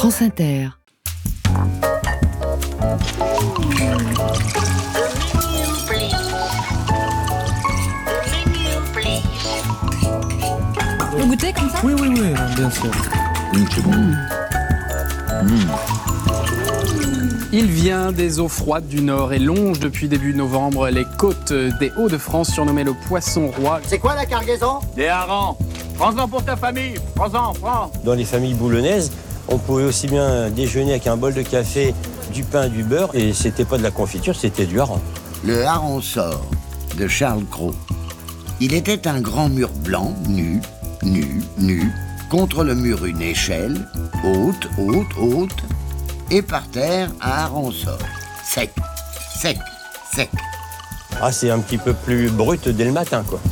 France Inter. Vous goûtez comme ça ? Oui, bien sûr. C'est bon. Il vient des eaux froides du Nord et longe depuis début novembre les côtes des Hauts-de-France, surnommé le poisson roi. C'est quoi la cargaison ? Des harengs. Prends-en pour ta famille. Prends. Dans les familles boulonnaises, on pouvait aussi bien déjeuner avec un bol de café, du pain, du beurre, et c'était pas de la confiture, c'était du hareng. Le hareng sort de Charles Cros. Il était un grand mur blanc, nu, contre le mur une échelle, haute, et par terre un hareng sort. Sec. Ah, c'est un petit peu plus brut dès le matin, quoi.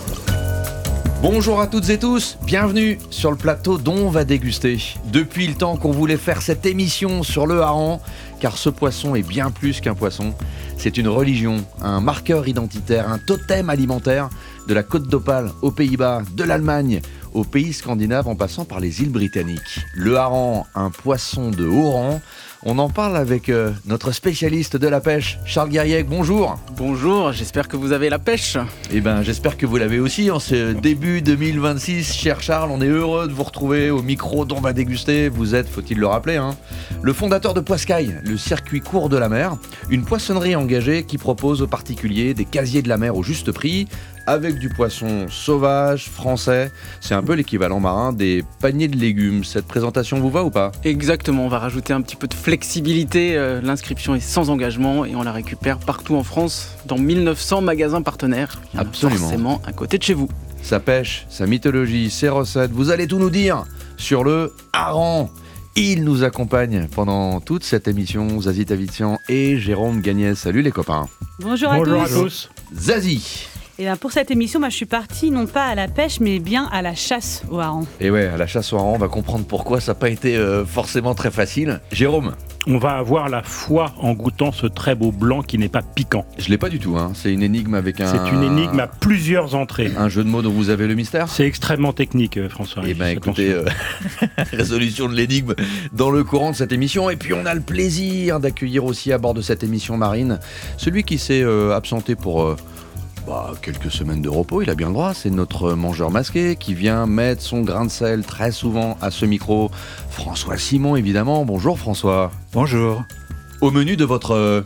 Bonjour à toutes et tous, bienvenue sur le plateau dont on va déguster. Depuis le temps qu'on voulait faire cette émission sur le hareng, car ce poisson est bien plus qu'un poisson. C'est une religion, un marqueur identitaire, un totem alimentaire de la Côte d'Opale aux Pays-Bas, de l'Allemagne aux pays scandinaves en passant par les îles britanniques. Le hareng, un poisson de haut rang. On en parle avec notre spécialiste de la pêche, Charles Guiriec. Bonjour. Bonjour, j'espère que vous avez la pêche. Eh bien, j'espère que vous l'avez aussi. En ce début 2026, cher Charles, on est heureux de vous retrouver au micro dont on va déguster. Vous êtes, faut-il le rappeler, le fondateur de Poiscaille, le circuit court de la mer, une poissonnerie engagée qui propose aux particuliers des casiers de la mer au juste prix, avec du poisson sauvage, français. C'est un peu l'équivalent marin des paniers de légumes. Cette présentation vous va ou pas ? Exactement, on va rajouter un petit peu de flexibilité. L'inscription est sans engagement et on la récupère partout en France, dans 1900 magasins partenaires. Il y en a Absolument. Forcément à côté de chez vous. Sa pêche, sa mythologie, ses recettes, vous allez tout nous dire sur le hareng. Il nous accompagne pendant toute cette émission, Zazie Tavitian et Jérôme Gagnès. Salut les copains. Bonjour à tous. Zazie. Et bien pour cette émission, je suis partie non pas à la pêche, mais bien à la chasse au hareng. Et ouais, à la chasse au hareng, on va comprendre pourquoi ça n'a pas été forcément très facile. Jérôme. On va avoir la foi en goûtant ce très beau blanc qui n'est pas piquant. Je l'ai pas du tout, c'est une énigme avec un... C'est une énigme à plusieurs entrées. Un jeu de mots dont vous avez le mystère ? C'est extrêmement technique, François. Eh bien écoutez, résolution de l'énigme dans le courant de cette émission. Et puis on a le plaisir d'accueillir aussi à bord de cette émission marine celui qui s'est absenté pour... quelques semaines de repos, il a bien le droit, c'est notre mangeur masqué qui vient mettre son grain de sel très souvent à ce micro. François Simon, évidemment. Bonjour François. Bonjour. Au menu de votre...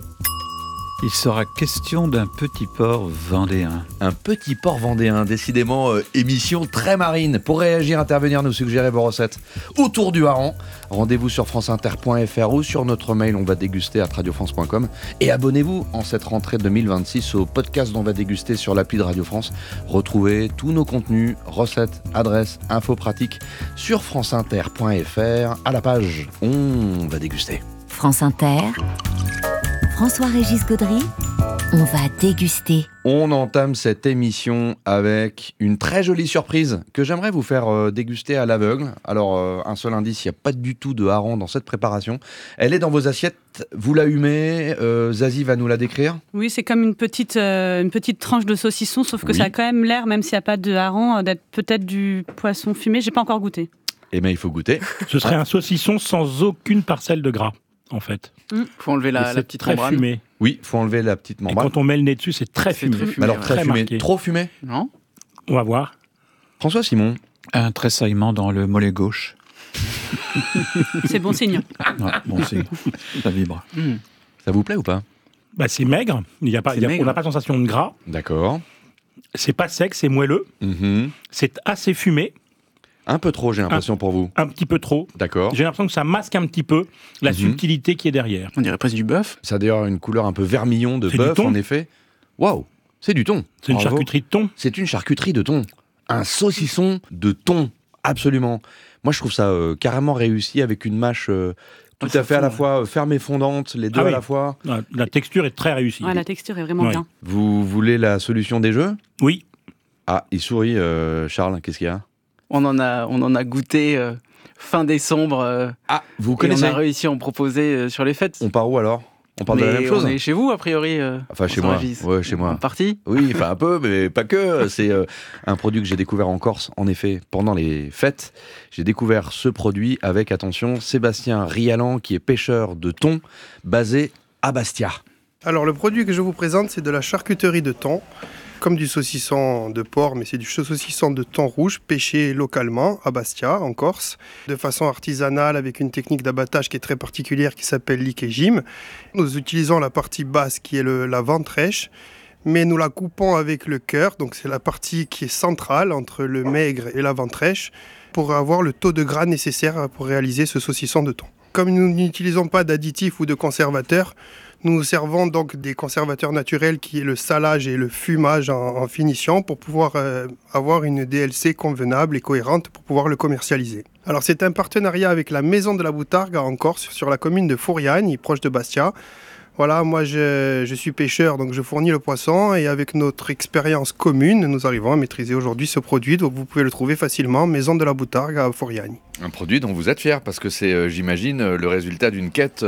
Il sera question d'un petit porc vendéen. Un petit porc vendéen, décidément émission très marine. Pour réagir, intervenir, nous suggérer vos recettes autour du hareng. Rendez-vous sur franceinter.fr ou sur notre mail on va déguster à radiofrance.com. Et abonnez-vous en cette rentrée 2026 au podcast d'On va déguster sur l'appli de Radio France. Retrouvez tous nos contenus, recettes, adresses, infos pratiques sur franceinter.fr à la page On va déguster. France Inter, François-Régis Gaudry, on va déguster. On entame cette émission avec une très jolie surprise que j'aimerais vous faire déguster à l'aveugle. Alors, un seul indice, il n'y a pas du tout de hareng dans cette préparation. Elle est dans vos assiettes, vous la humez, Zazie va nous la décrire. Oui, c'est comme une petite tranche de saucisson, sauf que ça a quand même l'air, même s'il n'y a pas de hareng, d'être peut-être du poisson fumé. J'ai pas encore goûté. Eh bien, il faut goûter. Ce serait un saucisson sans aucune parcelle de gras, en fait. Faut enlever la petite très membrane. Fumé. Oui, faut enlever la petite membrane. Et quand on met le nez dessus, c'est très fumé. Alors très fumé, marqué. trop fumé ? Non. On va voir. François Simon. Un tressaillement dans le mollet gauche. C'est bon signe. Ouais, bon signe. Ça vibre. Ça vous plaît ou pas ? C'est maigre. On n'a pas de sensation de gras. D'accord. C'est pas sec, c'est moelleux. C'est assez fumé. Un peu trop, j'ai l'impression, pour vous. Un petit peu trop. D'accord. J'ai l'impression que ça masque un petit peu la subtilité qui est derrière. On dirait presque du bœuf. Ça a d'ailleurs une couleur un peu vermillon de bœuf, en effet. Waouh, c'est du thon. C'est une charcuterie de thon. C'est une charcuterie de thon. Un saucisson de thon, absolument. Moi, je trouve ça carrément réussi avec une mâche tout à fait à la fois ferme et fondante, les deux à la fois. La texture est très réussie. Ouais, la texture est vraiment bien. Vous voulez la solution des jeux ? Oui. Ah, il sourit, Charles, qu'est-ce qu'il y a ? On en a goûté fin décembre. Vous connaissez ? Et on a réussi à en proposer sur les fêtes. On part où alors ? On parle de la même chose. On est chez vous, a priori. Enfin, chez moi. Ouais, chez moi. En partie. Oui, enfin un peu, mais pas que. C'est un produit que j'ai découvert en Corse, en effet, pendant les fêtes. J'ai découvert ce produit avec, attention, Sébastien Rialan, qui est pêcheur de thon, basé à Bastia. Alors, le produit que je vous présente, c'est de la charcuterie de thon. Comme du saucisson de porc, mais c'est du saucisson de thon rouge pêché localement à Bastia, en Corse, de façon artisanale avec une technique d'abattage qui est très particulière qui s'appelle l'ikejim. Nous utilisons la partie basse qui est la ventrèche, mais nous la coupons avec le cœur, donc c'est la partie qui est centrale entre le maigre et la ventrèche, pour avoir le taux de gras nécessaire pour réaliser ce saucisson de thon. Comme nous n'utilisons pas d'additifs ou de conservateurs, nous servons donc des conservateurs naturels qui est le salage et le fumage en finition pour pouvoir avoir une DLC convenable et cohérente pour pouvoir le commercialiser. Alors c'est un partenariat avec la Maison de la Boutargue en Corse, sur la commune de Fouriagne, proche de Bastia. Voilà, moi je suis pêcheur, donc je fournis le poisson et avec notre expérience commune, nous arrivons à maîtriser aujourd'hui ce produit. Donc vous pouvez le trouver facilement, Maison de la Boutargue à Fouriagne. Un produit dont vous êtes fier parce que c'est, j'imagine, le résultat d'une quête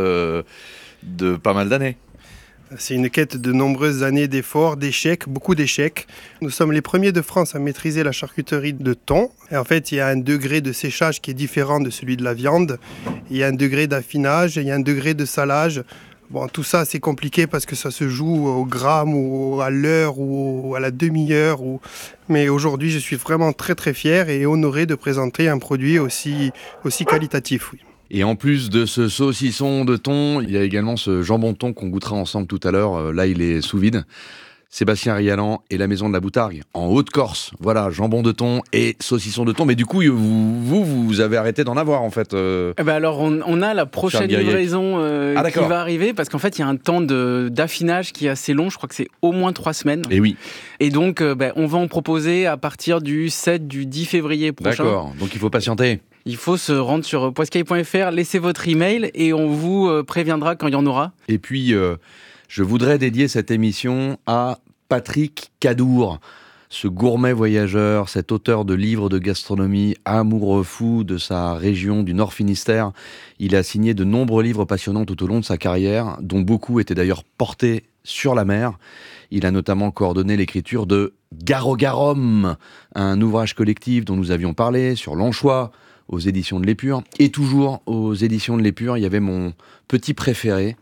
de pas mal d'années. C'est une quête de nombreuses années d'efforts, d'échecs, beaucoup d'échecs. Nous sommes les premiers de France à maîtriser la charcuterie de thon. Et en fait, il y a un degré de séchage qui est différent de celui de la viande. Il y a un degré d'affinage, il y a un degré de salage. Bon, tout ça, c'est compliqué parce que ça se joue au gramme ou à l'heure ou à la demi-heure. Mais aujourd'hui, je suis vraiment très très fier et honoré de présenter un produit aussi qualitatif. Oui. Et en plus de ce saucisson de thon, il y a également ce jambon de thon qu'on goûtera ensemble tout à l'heure. Là, il est sous vide. Sébastien Rialan et la Maison de la Boutargue, en Haute-Corse. Voilà, jambon de thon et saucisson de thon. Mais du coup, vous avez arrêté d'en avoir, en fait. Alors, on a la prochaine livraison qui va arriver, parce qu'en fait, il y a un temps d'affinage qui est assez long. Je crois que c'est au moins 3 semaines. Et oui. Et donc, on va en proposer à partir du 10 février prochain. D'accord, donc il faut patienter. Il faut se rendre sur poiscaille.fr, laissez votre email et on vous préviendra quand il y en aura. Et puis, je voudrais dédier cette émission à Patrick Cadour, ce gourmet voyageur, cet auteur de livres de gastronomie, amoureux fou de sa région du Nord Finistère. Il a signé de nombreux livres passionnants tout au long de sa carrière, dont beaucoup étaient d'ailleurs portés sur la mer. Il a notamment coordonné l'écriture de Garogarum, un ouvrage collectif dont nous avions parlé sur l'anchois, aux éditions de l'Épure. Et toujours aux éditions de l'Épure, il y avait mon petit préféré,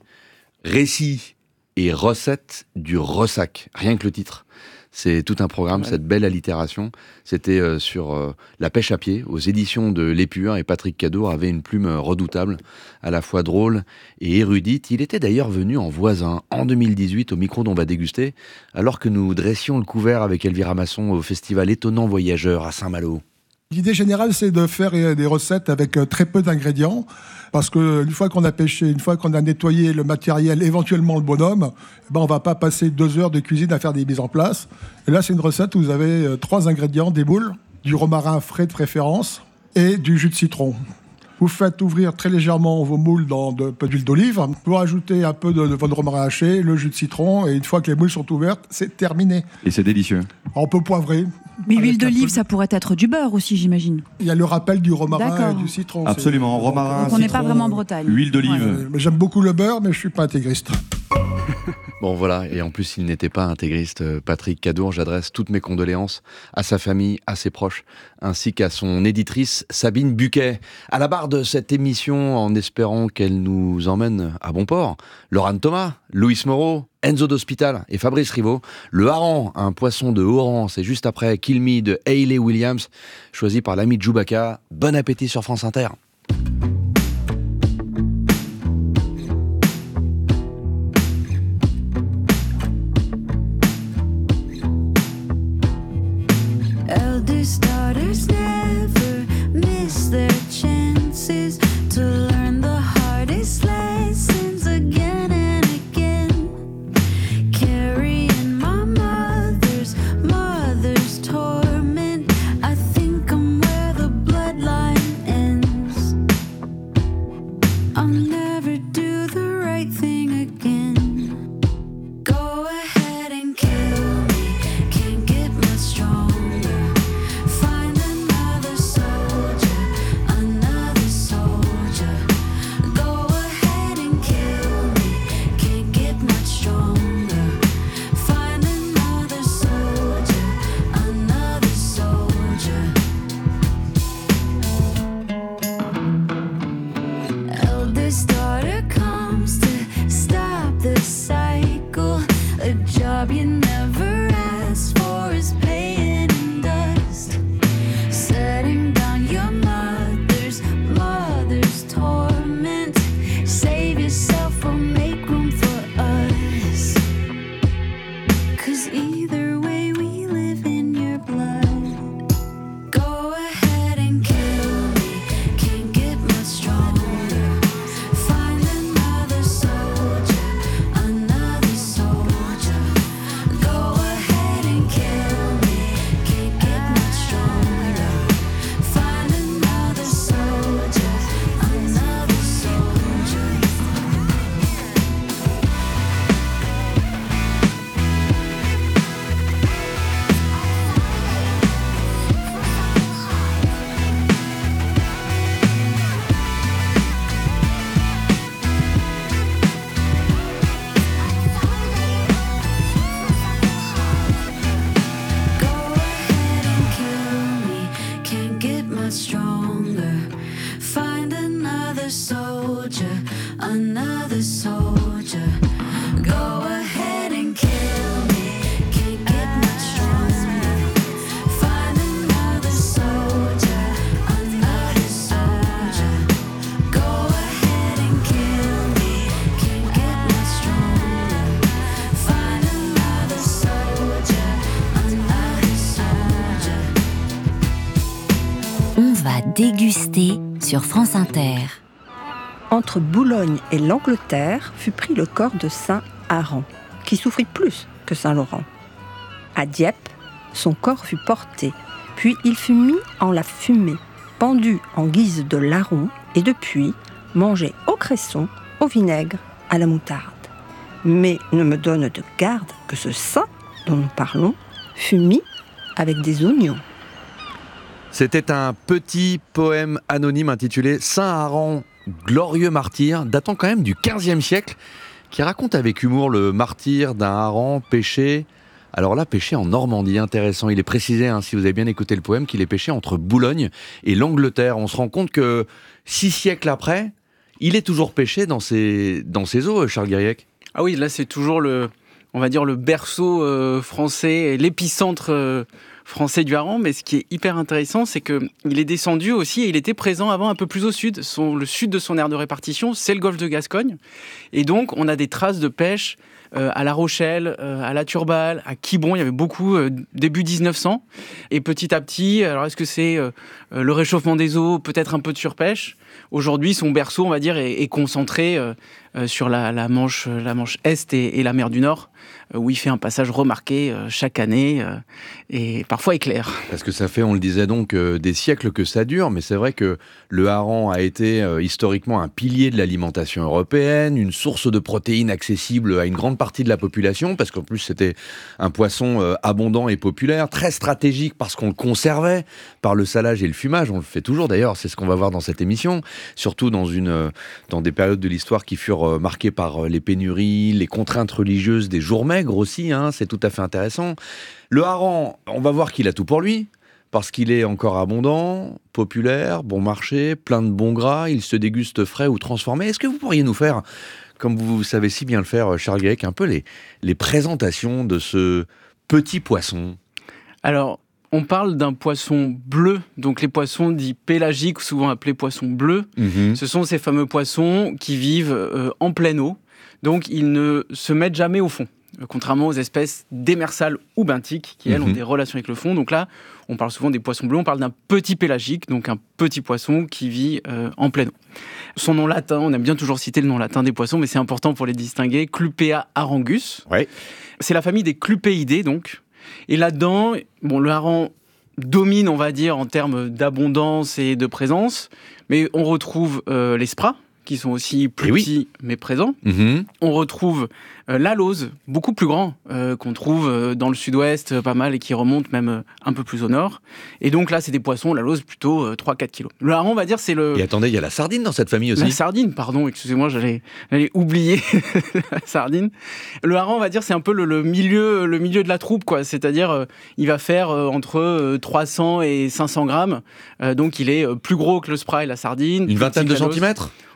Récits et recettes du ressac. Rien que le titre. C'est tout un programme, cette belle allitération. C'était sur la pêche à pied, aux éditions de l'Épure, et Patrick Cadour avait une plume redoutable, à la fois drôle et érudite. Il était d'ailleurs venu en voisin, en 2018, au micro d'On va déguster, alors que nous dressions le couvert avec Elvira Masson au festival Étonnant Voyageur à Saint-Malo. L'idée générale, c'est de faire des recettes avec très peu d'ingrédients, parce qu'une fois qu'on a pêché, une fois qu'on a nettoyé le matériel, éventuellement le bonhomme, on ne va pas passer 2 heures de cuisine à faire des mises en place. Et là, c'est une recette où vous avez 3 ingrédients, des moules, du romarin frais de préférence et du jus de citron. Vous faites ouvrir très légèrement vos moules dans un peu d'huile d'olive. Vous rajoutez un peu de votre romarin haché, le jus de citron, et une fois que les moules sont ouvertes, c'est terminé. Et c'est délicieux. On peut poivrer. Mais l'huile d'olive, ça pourrait être du beurre aussi, j'imagine. Il y a le rappel du romarin et du citron. Absolument, romarin, donc on n'est pas vraiment en Bretagne. Huile d'olive. Ouais, j'aime beaucoup le beurre, mais je ne suis pas intégriste. Bon voilà, et en plus il n'était pas intégriste, Patrick Cadour. J'adresse toutes mes condoléances à sa famille, à ses proches, ainsi qu'à son éditrice Sabine Buquet. À la barre de cette émission, en espérant qu'elle nous emmène à bon port, Laurent Thomas, Louis Moreau, Enzo d'Hospital et Fabrice Rivaud. Le hareng, un poisson de haut rang, c'est juste après Kill Me de Hayley Williams, choisi par l'ami Djoubaka. Bon appétit sur France Inter. Daughters never miss their chances to learn the hardest lessons again and again. Carrying my mother's torment, I think I'm where the bloodline ends. I'll never do the right thing again. Go ahead and kill me, can't get much stronger. Another soldier. Go ahead and kill me. his daughter comes to stop the cycle. A job you never asked for is paying in dust. Setting down your mother's torment. Save yourself or make room for us. 'Cause either way we live in your blood. Go ahead and kill me, can't get much stronger. Find another soldier, another soldier. Go ahead and kill me, can't get much stronger. Find another soldier, another soldier. Kill me, can't get much stronger. Find another soldier, another soldier. Go ahead and kill me, can't get much stronger. Find another soldier, another soldier. Go ahead and kill me, can't get much stronger. Find another soldier, another soldier. On va déguster sur France Inter. Entre Boulogne et l'Angleterre fut pris le corps de Saint Aran, qui souffrit plus que Saint Laurent. À Dieppe, son corps fut porté, puis il fut mis en la fumée, pendu en guise de larron, et depuis, mangé au cresson, au vinaigre, à la moutarde. Mais ne me donne de garde que ce saint dont nous parlons fut mis avec des oignons. C'était un petit poème anonyme intitulé Saint Aran, glorieux martyr, datant quand même du XVe siècle, qui raconte avec humour le martyre d'un hareng pêché. Alors là, pêché en Normandie, intéressant. Il est précisé, si vous avez bien écouté le poème, qu'il est pêché entre Boulogne et l'Angleterre. On se rend compte que 6 siècles après, il est toujours pêché dans ses eaux, Charles Guiriec. Ah oui, là c'est toujours le berceau français, l'épicentre français du hareng, mais ce qui est hyper intéressant, c'est qu'il est descendu aussi, et il était présent avant un peu plus au sud. Le sud de son aire de répartition, c'est le golfe de Gascogne, et donc on a des traces de pêche à La Rochelle, à La Turballe, à Quiberon, il y avait beaucoup début 1900, et petit à petit, alors est-ce que c'est le réchauffement des eaux, peut-être un peu de surpêche? Aujourd'hui, son berceau, on va dire, est concentré sur la Manche Est et la mer du Nord, où il fait un passage remarqué chaque année et parfois éclair. Parce que ça fait, on le disait donc, des siècles que ça dure, mais c'est vrai que le hareng a été historiquement un pilier de l'alimentation européenne, une source de protéines accessible à une grande partie de la population, parce qu'en plus c'était un poisson abondant et populaire, très stratégique parce qu'on le conservait par le salage et le fumage. On le fait toujours d'ailleurs, c'est ce qu'on va voir dans cette émission, surtout dans des périodes de l'histoire qui furent marquées par les pénuries, les contraintes religieuses des jours maigres aussi, c'est tout à fait intéressant. Le hareng, on va voir qu'il a tout pour lui, parce qu'il est encore abondant, populaire, bon marché, plein de bons gras, il se déguste frais ou transformé. Est-ce que vous pourriez nous faire, comme vous savez si bien le faire, Charles Guiriec, un peu les présentations de ce petit poisson? Alors, on parle d'un poisson bleu, donc les poissons dits pélagiques, souvent appelés poissons bleus. Ce sont ces fameux poissons qui vivent en pleine eau, donc ils ne se mettent jamais au fond. Contrairement aux espèces démersales ou benthiques, qui elles ont des relations avec le fond. Donc là, on parle souvent des poissons bleus, on parle d'un petit pélagique, donc un petit poisson qui vit en pleine eau. Son nom latin, on aime bien toujours citer le nom latin des poissons, mais c'est important pour les distinguer, Clupea harengus. Ouais. C'est la famille des clupéidés, donc. Et là-dedans, le hareng domine, on va dire, en termes d'abondance et de présence, mais on retrouve les spras, qui sont aussi plus petits mais présents. On retrouve l'alose, beaucoup plus grand, qu'on trouve dans le sud-ouest pas mal et qui remonte même un peu plus au nord. Et donc là, c'est des poissons, l'alose plutôt 3-4 kilos. Le hareng, on va dire, c'est le... Et attendez, il y a la sardine dans cette famille aussi. La sardine, pardon, excusez-moi, j'allais oublier la sardine. Le hareng, on va dire, c'est un peu le milieu de la troupe, quoi. C'est-à-dire, il va faire entre 300 et 500 grammes. Donc il est plus gros que le spray et la sardine. Une vingtaine de centimètres ?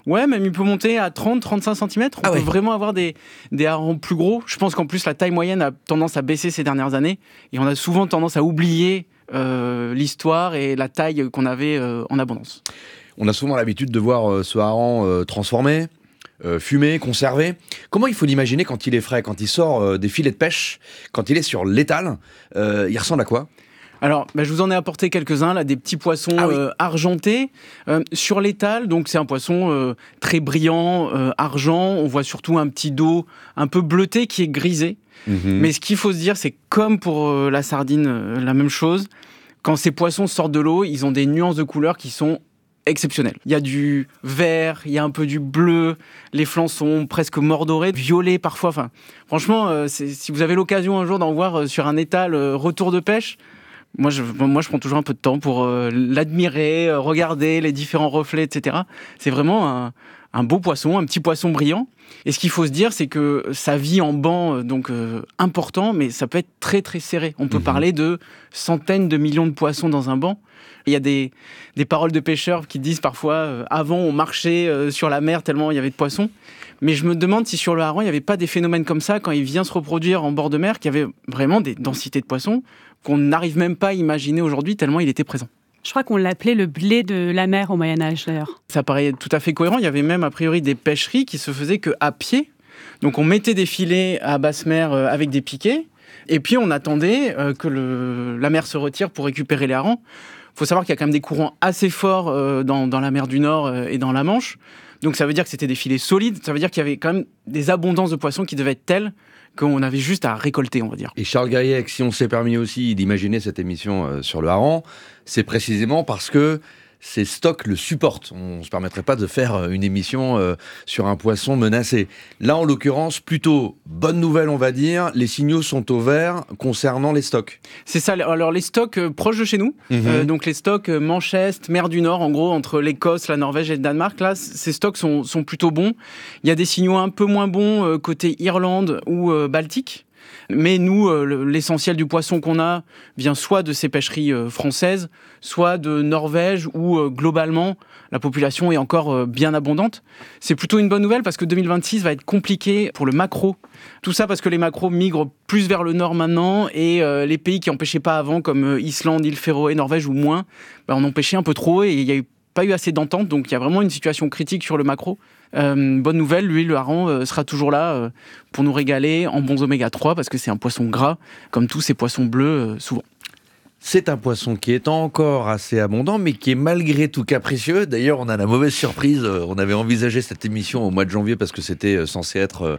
Ouais, même il peut monter à 30-35 cm. On peut vraiment avoir des harengs plus gros. Je pense qu'en plus, la taille moyenne a tendance à baisser ces dernières années. Et on a souvent tendance à oublier l'histoire et la taille qu'on avait en abondance. On a souvent l'habitude de voir ce hareng transformé, fumé, conservé. Comment il faut l'imaginer quand il est frais, quand il sort des filets de pêche, quand il est sur l'étal? Il ressemble à quoi? Alors, je vous en ai apporté quelques-uns, là, des petits poissons argentés. Sur l'étal, donc c'est un poisson très brillant, argent. On voit surtout un petit dos un peu bleuté qui est grisé. Mais ce qu'il faut se dire, c'est comme pour la sardine, la même chose. Quand ces poissons sortent de l'eau, ils ont des nuances de couleurs qui sont exceptionnelles. Il y a du vert, il y a un peu du bleu, les flancs sont presque mordorés, violets parfois. Enfin, franchement, si vous avez l'occasion un jour d'en voir sur un étal retour de pêche, moi je prends toujours un peu de temps pour l'admirer, regarder les différents reflets, etc. C'est vraiment un beau poisson, un petit poisson brillant. Et ce qu'il faut se dire, c'est que ça vit en banc donc important, mais ça peut être très très serré. On peut parler de centaines de millions de poissons dans un banc. Il y a des paroles de pêcheurs qui disent parfois avant on marchait sur la mer tellement il y avait de poissons. Mais je me demande si sur le hareng il n'y avait pas des phénomènes comme ça quand il vient se reproduire en bord de mer, qu'il y avait vraiment des densités de poissons qu'on n'arrive même pas à imaginer aujourd'hui tellement il était présent. Je crois qu'on l'appelait le blé de la mer au Moyen-Âge, d'ailleurs. Ça paraît tout à fait cohérent. Il y avait même, a priori, des pêcheries qui se faisaient qu'à pied. Donc, on mettait des filets à basse mer avec des piquets. Et puis, on attendait que la mer se retire pour récupérer les harengs. Il faut savoir qu'il y a quand même des courants assez forts dans la mer du Nord et dans la Manche. Donc, ça veut dire que c'était des filets solides. Ça veut dire qu'il y avait quand même des abondances de poissons qui devaient être telles qu'on avait juste à récolter, on va dire. Et Charles Gaillac, si on s'est permis aussi d'imaginer cette émission sur le hareng, c'est précisément parce que ces stocks le supportent. On ne se permettrait pas de faire une émission sur un poisson menacé. Là, en l'occurrence, plutôt bonne nouvelle, on va dire, les signaux sont au vert concernant les stocks. C'est ça, alors les stocks proches de chez nous, donc les stocks Manchester, mer du Nord, en gros, entre l'Écosse, la Norvège et le Danemark, là, ces stocks sont plutôt bons. Il y a des signaux un peu moins bons côté Irlande ou Baltique. Mais nous, l'essentiel du poisson qu'on a vient soit de ces pêcheries françaises, soit de Norvège, où globalement, la population est encore bien abondante. C'est plutôt une bonne nouvelle parce que 2026 va être compliqué pour le maquereau. Tout ça parce que les maquereaux migrent plus vers le nord maintenant et les pays qui n'en pêchaient pas avant, comme Islande, îles Féroé, Norvège ou moins, en ont pêché un peu trop et il n'y a pas eu assez d'entente. Donc il y a vraiment une situation critique sur le maquereau. Bonne nouvelle, lui, le hareng sera toujours là pour nous régaler en bons oméga 3 parce que c'est un poisson gras, comme tous ces poissons bleus souvent. C'est un poisson qui est encore assez abondant, mais qui est malgré tout capricieux. D'ailleurs, on a la mauvaise surprise. On avait envisagé cette émission au mois de janvier parce que c'était censé être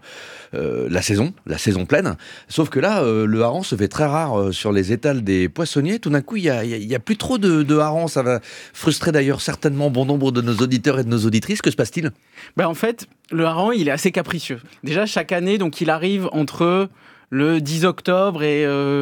la saison pleine. Sauf que là, le hareng se fait très rare sur les étals des poissonniers. Tout d'un coup, il y a plus trop de hareng. Ça va frustrer d'ailleurs certainement bon nombre de nos auditeurs et de nos auditrices. Que se passe-t-il ? En fait, le hareng, il est assez capricieux. Déjà, chaque année, donc, il arrive entre le 10 octobre et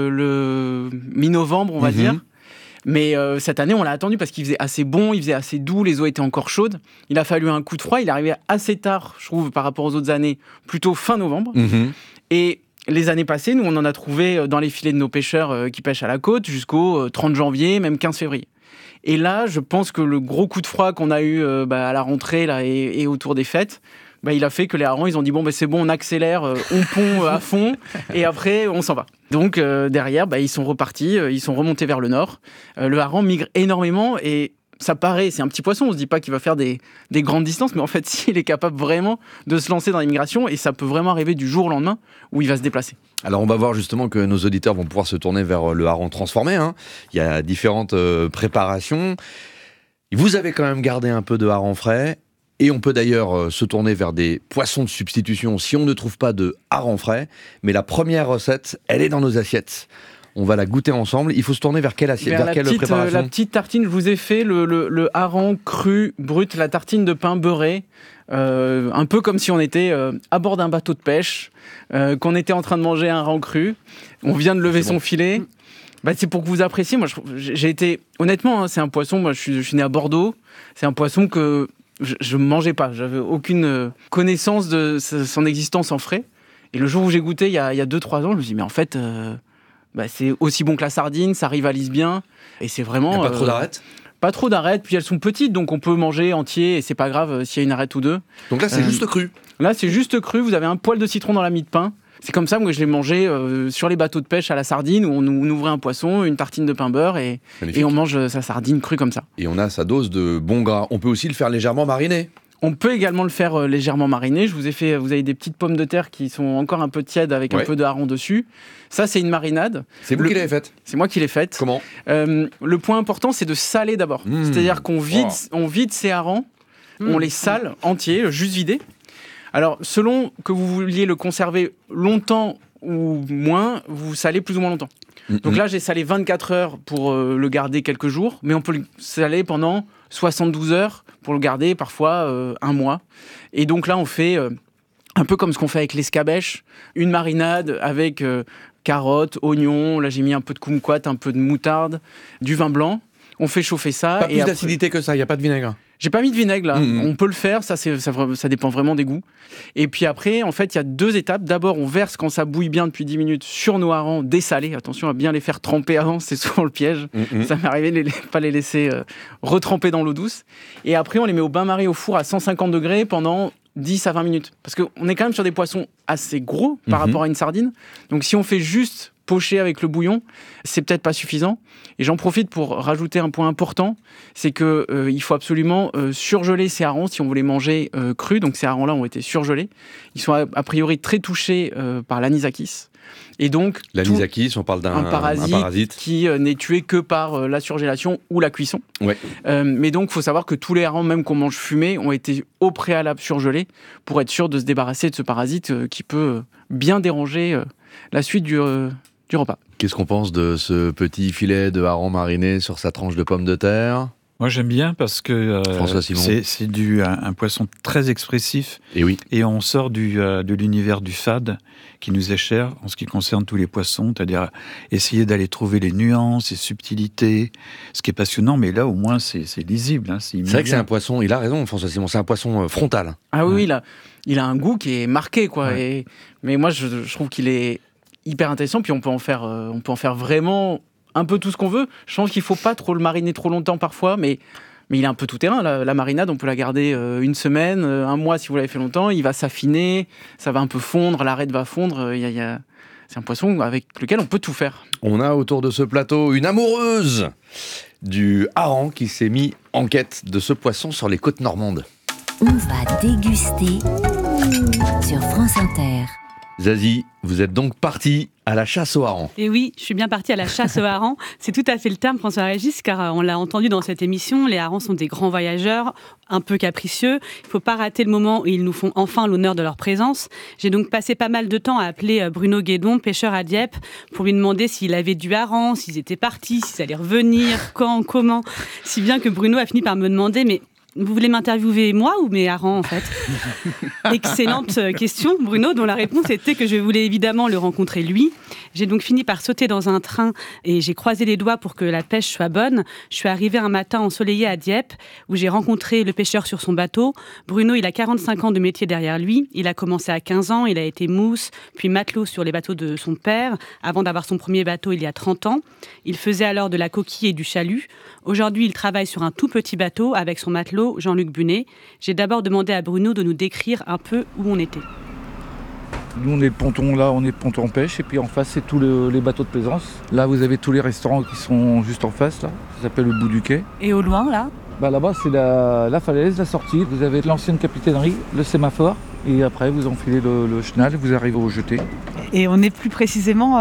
le mi-novembre, on va dire. Mais cette année, on l'a attendu parce qu'il faisait assez bon, il faisait assez doux, les eaux étaient encore chaudes. Il a fallu un coup de froid. Il est arrivé assez tard, je trouve, par rapport aux autres années, plutôt fin novembre. Et les années passées, nous, on en a trouvé dans les filets de nos pêcheurs qui pêchent à la côte jusqu'au 30 janvier, même 15 février. Et là, je pense que le gros coup de froid qu'on a eu à la rentrée là, et autour des fêtes, il a fait que les harengs, ils ont dit c'est bon, on accélère, on pond à fond, et après, on s'en va. Donc, derrière, ils sont repartis, ils sont remontés vers le nord. Le hareng migre énormément, et ça paraît, c'est un petit poisson, on se dit pas qu'il va faire des grandes distances, mais en fait, s'il est capable vraiment de se lancer dans l'immigration, et ça peut vraiment arriver du jour au lendemain, où il va se déplacer. Alors, on va voir justement que nos auditeurs vont pouvoir se tourner vers le hareng transformé. Il y a différentes préparations. Vous avez quand même gardé un peu de hareng frais. Et on peut d'ailleurs se tourner vers des poissons de substitution si on ne trouve pas de hareng frais. Mais la première recette, elle est dans nos assiettes. On va la goûter ensemble. Il faut se tourner vers quelle assiette, vers quelle préparation ? La petite tartine, je vous ai fait le hareng cru, brut, la tartine de pain beurré. Un peu comme si on était à bord d'un bateau de pêche, qu'on était en train de manger un hareng cru. On vient de lever son filet. C'est pour que vous appréciez. Moi, j'ai été... Honnêtement, c'est un poisson... Moi, je suis né à Bordeaux. C'est un poisson que... Je ne mangeais pas, j'avais aucune connaissance de son existence en frais. Et le jour où j'ai goûté, il y a 2-3 ans, je me suis dit, mais en fait, c'est aussi bon que la sardine, ça rivalise bien. Et c'est vraiment... Il n'y a pas trop d'arêtes ? Pas trop d'arêtes, puis elles sont petites, donc on peut manger entier et c'est pas grave s'il y a une arête ou deux. Donc là, c'est juste cru. Là, c'est juste cru. Vous avez un poil de citron dans la mie de pain. C'est comme ça que je l'ai mangé sur les bateaux de pêche à la sardine, où on ouvrait un poisson, une tartine de pain beurre et on mange sa sardine crue comme ça. Et on a sa dose de bon gras. On peut aussi le faire légèrement mariner. On peut également le faire légèrement mariner. Vous avez des petites pommes de terre qui sont encore un peu tièdes avec un peu de hareng dessus. Ça, c'est une marinade. C'est vous qui l'avez faite ? C'est moi qui l'ai faite. Comment ? Le point important, c'est de saler d'abord. C'est-à-dire qu'on vide ces harengs, on les sale entiers, juste vidés. Alors, selon que vous vouliez le conserver longtemps ou moins, vous salez plus ou moins longtemps. Donc là, j'ai salé 24 heures pour le garder quelques jours, mais on peut le saler pendant 72 heures pour le garder parfois un mois. Et donc là, on fait un peu comme ce qu'on fait avec l'escabèche, une marinade avec carottes, oignons, là j'ai mis un peu de kumquat, un peu de moutarde, du vin blanc. On fait chauffer ça. Pas plus d'acidité que ça, il n'y a pas de vinaigre. J'ai pas mis de vinaigre là, on peut le faire, ça dépend vraiment des goûts. Et puis après, en fait, il y a 2 étapes. D'abord, on verse quand ça bouille bien depuis 10 minutes sur nos harengs dessalés. Attention à bien les faire tremper avant, c'est souvent le piège. Ça m'est arrivé de pas les laisser retremper dans l'eau douce. Et après, on les met au bain-marie au four à 150 degrés pendant 10 à 20 minutes. Parce qu'on est quand même sur des poissons assez gros par rapport à une sardine. Donc si on fait juste pocher avec le bouillon, c'est peut-être pas suffisant. Et j'en profite pour rajouter un point important, c'est que il faut absolument surgeler ces harengs si on veut les manger crus. Donc ces harengs-là ont été surgelés. Ils sont a priori très touchés par l'anisakis. Et donc l'anisakis, on parle d'un parasite qui n'est tué que par la surgélation ou la cuisson. Ouais. Mais donc, il faut savoir que tous les harengs, même qu'on mange fumés, ont été au préalable surgelés pour être sûr de se débarrasser de ce parasite qui peut bien déranger la suite du repas. Qu'est-ce qu'on pense de ce petit filet de hareng mariné sur sa tranche de pommes de terre ? Moi, j'aime bien parce que c'est un poisson très expressif. Et oui. Et on sort de l'univers du fade qui nous est cher en ce qui concerne tous les poissons, c'est-à-dire essayer d'aller trouver les nuances, les subtilités, ce qui est passionnant. Mais là, au moins, c'est lisible. Hein, c'est vrai que c'est un poisson. Il a raison, François Simon. C'est un poisson frontal. Ah oui, il a un goût qui est marqué, quoi. Ouais. Mais moi, je trouve qu'il est hyper intéressant. Puis on peut en faire vraiment un peu tout ce qu'on veut. Je pense qu'il ne faut pas trop le mariner trop longtemps parfois, mais il est un peu tout terrain. La marinade, on peut la garder une semaine, un mois si vous l'avez fait longtemps. Il va s'affiner, ça va un peu fondre, l'arête va fondre. C'est un poisson avec lequel on peut tout faire. On a autour de ce plateau une amoureuse du hareng qui s'est mis en quête de ce poisson sur les côtes normandes. On va déguster sur France Inter. Zazie, vous êtes donc partie à la chasse au hareng. Et oui, je suis bien partie à la chasse au hareng. C'est tout à fait le terme, François-Régis, car on l'a entendu dans cette émission, les harengs sont des grands voyageurs, un peu capricieux. Il ne faut pas rater le moment où ils nous font enfin l'honneur de leur présence. J'ai donc passé pas mal de temps à appeler Bruno Guédon, pêcheur à Dieppe, pour lui demander s'il avait du hareng, s'ils étaient partis, s'ils allaient revenir, quand, comment. Si bien que Bruno a fini par me demander, mais vous voulez m'interviewer moi ou mes harengs en fait ? Excellente question, Bruno, dont la réponse était que je voulais évidemment le rencontrer lui. J'ai donc fini par sauter dans un train et j'ai croisé les doigts pour que la pêche soit bonne. Je suis arrivée un matin ensoleillé à Dieppe où j'ai rencontré le pêcheur sur son bateau. Bruno, il a 45 ans de métier derrière lui. Il a commencé à 15 ans, il a été mousse, puis matelot sur les bateaux de son père, avant d'avoir son premier bateau il y a 30 ans. Il faisait alors de la coquille et du chalut. Aujourd'hui, il travaille sur un tout petit bateau avec son matelot Jean-Luc Bunet. J'ai d'abord demandé à Bruno de nous décrire un peu où on était. Nous, on est le ponton, là, on est le ponton pêche, et puis en face, c'est tous les bateaux de plaisance. Là, vous avez tous les restaurants qui sont juste en face, là. Ça s'appelle le bout du quai. Et au loin, là ? Là-bas, c'est la falaise, la sortie. Vous avez l'ancienne capitainerie, le sémaphore, et après, vous enfilez le chenal, vous arrivez au jeté. Et on est plus précisément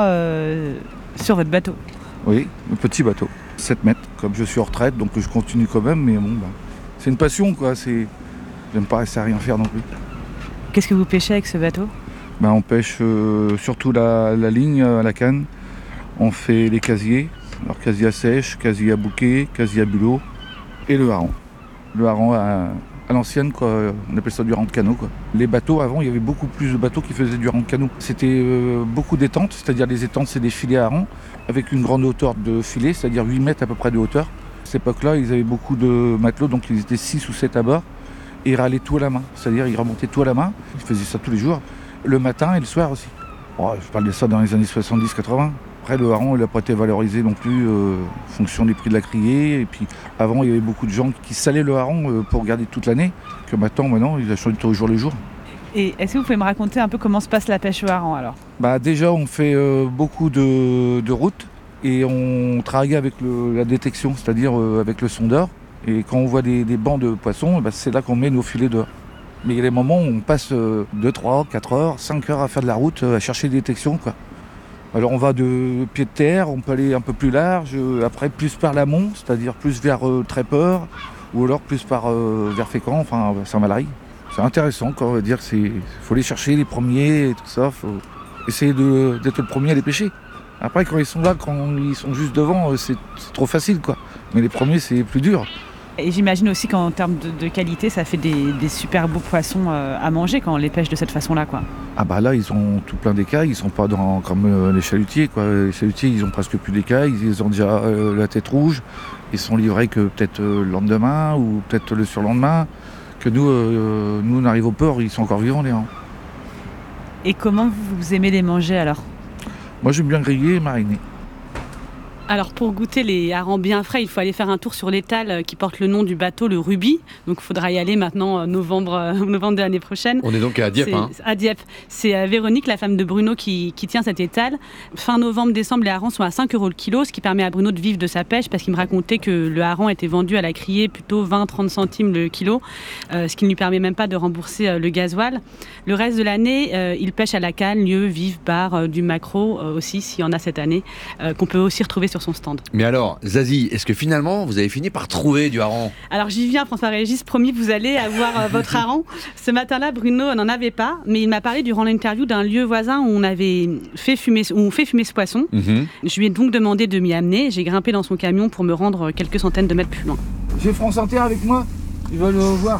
sur votre bateau ? Oui, le petit bateau, 7 mètres. Comme je suis en retraite, donc je continue quand même, mais bon, c'est une passion, quoi. J'aime pas rester à rien faire non plus. Qu'est-ce que vous pêchez avec ce bateau ? On pêche surtout la ligne à la canne. On fait les casiers, alors casier à sèche, casier à bouquet, casier à bulot et le hareng. Le hareng à l'ancienne, quoi, on appelle ça du hareng de canot, quoi. Les bateaux, avant, il y avait beaucoup plus de bateaux qui faisaient du hareng de canot. C'était beaucoup d'étentes, c'est-à-dire les étentes, c'est des filets à hareng avec une grande hauteur de filet, c'est-à-dire 8 mètres à peu près de hauteur. À cette époque-là, ils avaient beaucoup de matelots, donc ils étaient 6 ou 7 à bord et ils râlaient tout à la main, c'est-à-dire ils remontaient tout à la main. Ils faisaient ça tous les jours. Le matin et le soir aussi. Je parle de ça dans les années 70-80. Après, le hareng, il n'a pas été valorisé non plus en fonction des prix de la criée. Et puis, avant, il y avait beaucoup de gens qui salaient le hareng pour garder toute l'année. Que maintenant, ils achètent au jour le jour. Et est-ce que vous pouvez me raconter un peu comment se passe la pêche au hareng alors ? Déjà, on fait beaucoup de routes et on travaille avec la détection, c'est-à-dire avec le sondeur. Et quand on voit des bancs de poissons, c'est là qu'on met nos filets dehors. Mais il y a des moments où on passe 2, 3, 4 heures, 5 heures à faire de la route, à chercher des détections, quoi. Alors on va de pied de terre, on peut aller un peu plus large, après plus par l'amont, c'est-à-dire plus vers Trépeur, ou alors plus vers Fécamp, enfin Saint-Valery. C'est intéressant, quoi, on va dire qu'il faut aller chercher les premiers et tout ça, faut essayer d'être le premier à les pêcher. Après quand ils sont là, quand ils sont juste devant, c'est trop facile, quoi. Mais les premiers c'est plus dur. Et j'imagine aussi qu'en termes de qualité, ça fait des super beaux poissons à manger quand on les pêche de cette façon-là, quoi. Là, ils ont tout plein d'écailles, ils sont pas comme les chalutiers, quoi. Les chalutiers, ils ont presque plus d'écailles, ils ont déjà la tête rouge, ils sont livrés que peut-être le lendemain ou peut-être le surlendemain. Que nous, on arrive au port, ils sont encore vivants, les harengs. Et comment vous aimez les manger alors ? Moi, j'aime bien griller et mariner. Alors pour goûter les harengs bien frais, il faut aller faire un tour sur l'étal qui porte le nom du bateau, le Ruby. Donc il faudra y aller maintenant novembre de l'année prochaine. On est donc à Dieppe. À Dieppe. C'est Véronique, la femme de Bruno, qui tient cet étal. Fin novembre-décembre, les harengs sont à 5 € le kilo, ce qui permet à Bruno de vivre de sa pêche parce qu'il me racontait que le hareng était vendu à la criée plutôt 20-30 centimes le kilo, ce qui ne lui permet même pas de rembourser le gasoil. Le reste de l'année, il pêche à la canne, lieu, vive, bar, du maquereau aussi, s'il y en a cette année, qu'on peut aussi retrouver sur son stand. Mais alors, Zazie, est-ce que finalement, vous avez fini par trouver du hareng ? Alors j'y viens, François-Régis, promis, vous allez avoir votre hareng. Ce matin-là, Bruno n'en avait pas, mais il m'a parlé durant l'interview d'un lieu voisin où on fait fumer ce poisson. Je lui ai donc demandé de m'y amener. J'ai grimpé dans son camion pour me rendre quelques centaines de mètres plus loin. J'ai France Inter avec moi, ils veulent voir.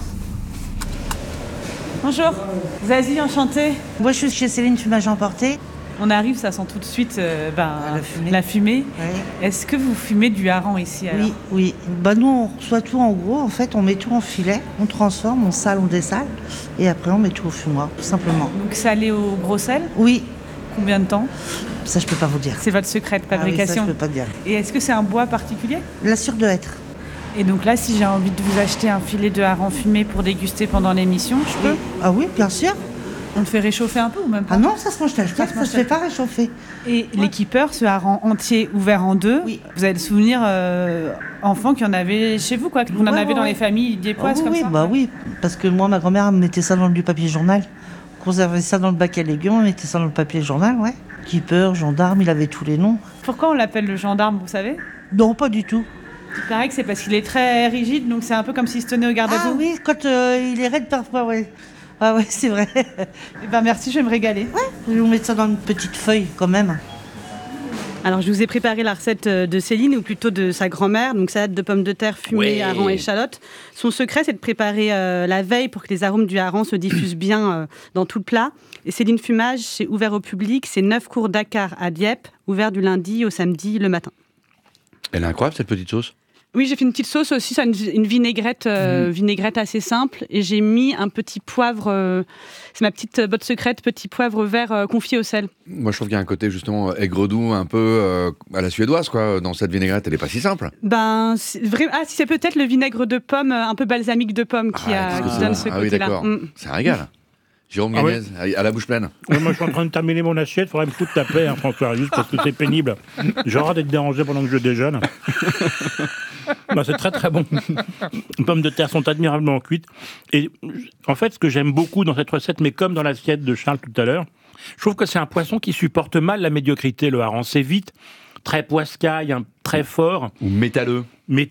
Bonjour, Zazie, enchantée. Moi je suis chez Céline Fumage Emporté. On arrive, ça sent tout de suite la fumée. Ouais. Est-ce que vous fumez du hareng ici alors ? Oui. Nous on reçoit tout en gros, en fait on met tout en filet, on transforme, on sale, on dessale et après on met tout au fumoir, tout simplement. Donc salé au gros sel ? Oui. Combien de temps ? Ça je peux pas vous dire. C'est votre secret de fabrication ? Ça je peux pas dire. Et est-ce que c'est un bois particulier ? La sûre de hêtre. Et donc là, si j'ai envie de vous acheter un filet de hareng fumé pour déguster pendant l'émission, je peux ? Ah oui, bien sûr. On le fait réchauffer un peu ou même pas ? Ah non, ça se mange tel quel, ça se fait pas réchauffer. Et les keepers, ce hareng entier ouvert en deux, vous avez le souvenir enfant qu'il y en avait chez vous, quoi, que vous en avez dans les familles diepoises comme ça ? Oui, parce que moi, ma grand-mère mettait ça dans du papier journal. On conservait ça dans le bac à légumes, on mettait ça dans le papier journal, ouais. Keeper, gendarme, il avait tous les noms. Pourquoi on l'appelle le gendarme, vous savez ? Non, pas du tout. Il paraît que c'est parce qu'il est très rigide, donc c'est un peu comme s'il se tenait au garde-à-vous. Ah oui, quand il est raide parfois, oui. Ah ouais, c'est vrai. Merci, je vais me régaler. Ouais, je vais vous mettre ça dans une petite feuille quand même. Alors je vous ai préparé la recette de Céline, ou plutôt de sa grand-mère, donc salade de pommes de terre fumée, hareng et échalote. Son secret, c'est de préparer la veille pour que les arômes du hareng se diffusent bien dans tout le plat. Et Céline Fumage, c'est ouvert au public, c'est 9 cours Dakar à Dieppe, ouvert du lundi au samedi le matin. Elle est incroyable cette petite sauce. Oui, j'ai fait une petite sauce aussi, c'est une vinaigrette, vinaigrette assez simple. Et j'ai mis un petit poivre, c'est ma petite botte secrète, petit poivre vert confit au sel. Moi, je trouve qu'il y a un côté justement aigre-doux, un peu à la suédoise, quoi. Dans cette vinaigrette, elle n'est pas si simple. C'est peut-être le vinaigre de pomme, un peu balsamique de pomme qui donne ce côté-là. Ah oui, d'accord. C'est un régal. Jérôme Gagnez, à la bouche pleine. Oui, moi, je suis en train de terminer mon assiette. Il faudrait me foutre ta paix, François, juste parce que c'est pénible. J'aurais d'être dérangé pendant que je déjeune. C'est très, très bon. Les pommes de terre sont admirablement cuites. Et en fait, ce que j'aime beaucoup dans cette recette, mais comme dans l'assiette de Charles tout à l'heure, je trouve que c'est un poisson qui supporte mal la médiocrité, le hareng. C'est vite, très poiscaille, très fort. Ou métalleux.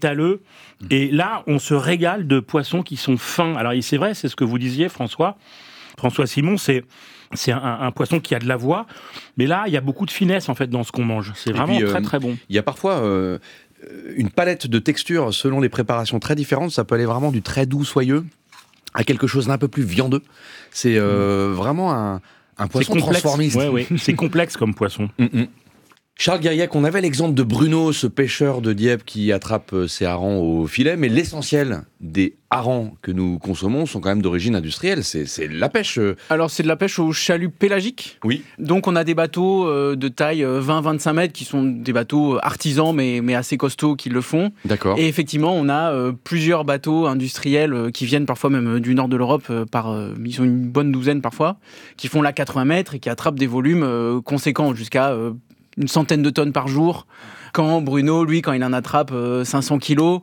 Et là, on se régale de poissons qui sont fins. Alors, c'est vrai, c'est ce que vous disiez, François Simon, c'est un poisson qui a de la voix, mais là, il y a beaucoup de finesse en fait dans ce qu'on mange. C'est vraiment très très bon. Il y a parfois une palette de textures selon les préparations très différentes. Ça peut aller vraiment du très doux, soyeux, à quelque chose d'un peu plus viandeux. C'est vraiment un poisson transformiste. Oui, c'est complexe comme poisson. Charles Guériac, on avait l'exemple de Bruno, ce pêcheur de Dieppe qui attrape ses harengs au filet, mais l'essentiel des harengs que nous consommons sont quand même d'origine industrielle. C'est de la pêche. Alors c'est de la pêche au chalut pélagique. Oui. Donc on a des bateaux de taille 20-25 mètres qui sont des bateaux artisans mais assez costauds qui le font. D'accord. Et effectivement on a plusieurs bateaux industriels qui viennent parfois même du nord de l'Europe, ils sont une bonne douzaine parfois, qui font là 80 mètres et qui attrapent des volumes conséquents jusqu'à une centaine de tonnes par jour. Quand Bruno, lui, quand il en attrape 500 kilos,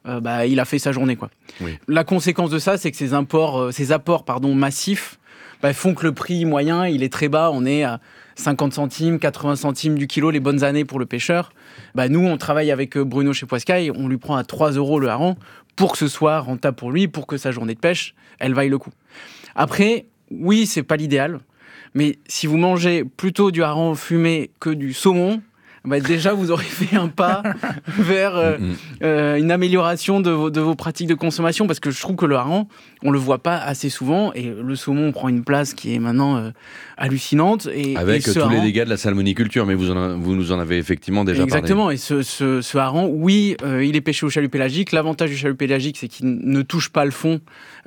il a fait sa journée, quoi. Oui. La conséquence de ça, c'est que ces apports massifs font que le prix moyen, il est très bas. On est à 50 centimes, 80 centimes du kilo, les bonnes années pour le pêcheur. Nous, on travaille avec Bruno chez Poiscaille, on lui prend à 3 € le hareng pour que ce soit rentable pour lui, pour que sa journée de pêche, elle vaille le coup. Après, oui, c'est pas l'idéal. Mais si vous mangez plutôt du hareng fumé que du saumon, déjà vous aurez fait un pas vers une amélioration de vos pratiques de consommation, parce que je trouve que le hareng, on le voit pas assez souvent, et le saumon prend une place qui est maintenant hallucinante. Avec tous les dégâts de la salmoniculture, mais vous nous en avez effectivement déjà parlé. Exactement, et ce hareng, oui, il est pêché au chalut pélagique. L'avantage du chalut pélagique, c'est qu'il ne touche pas le fond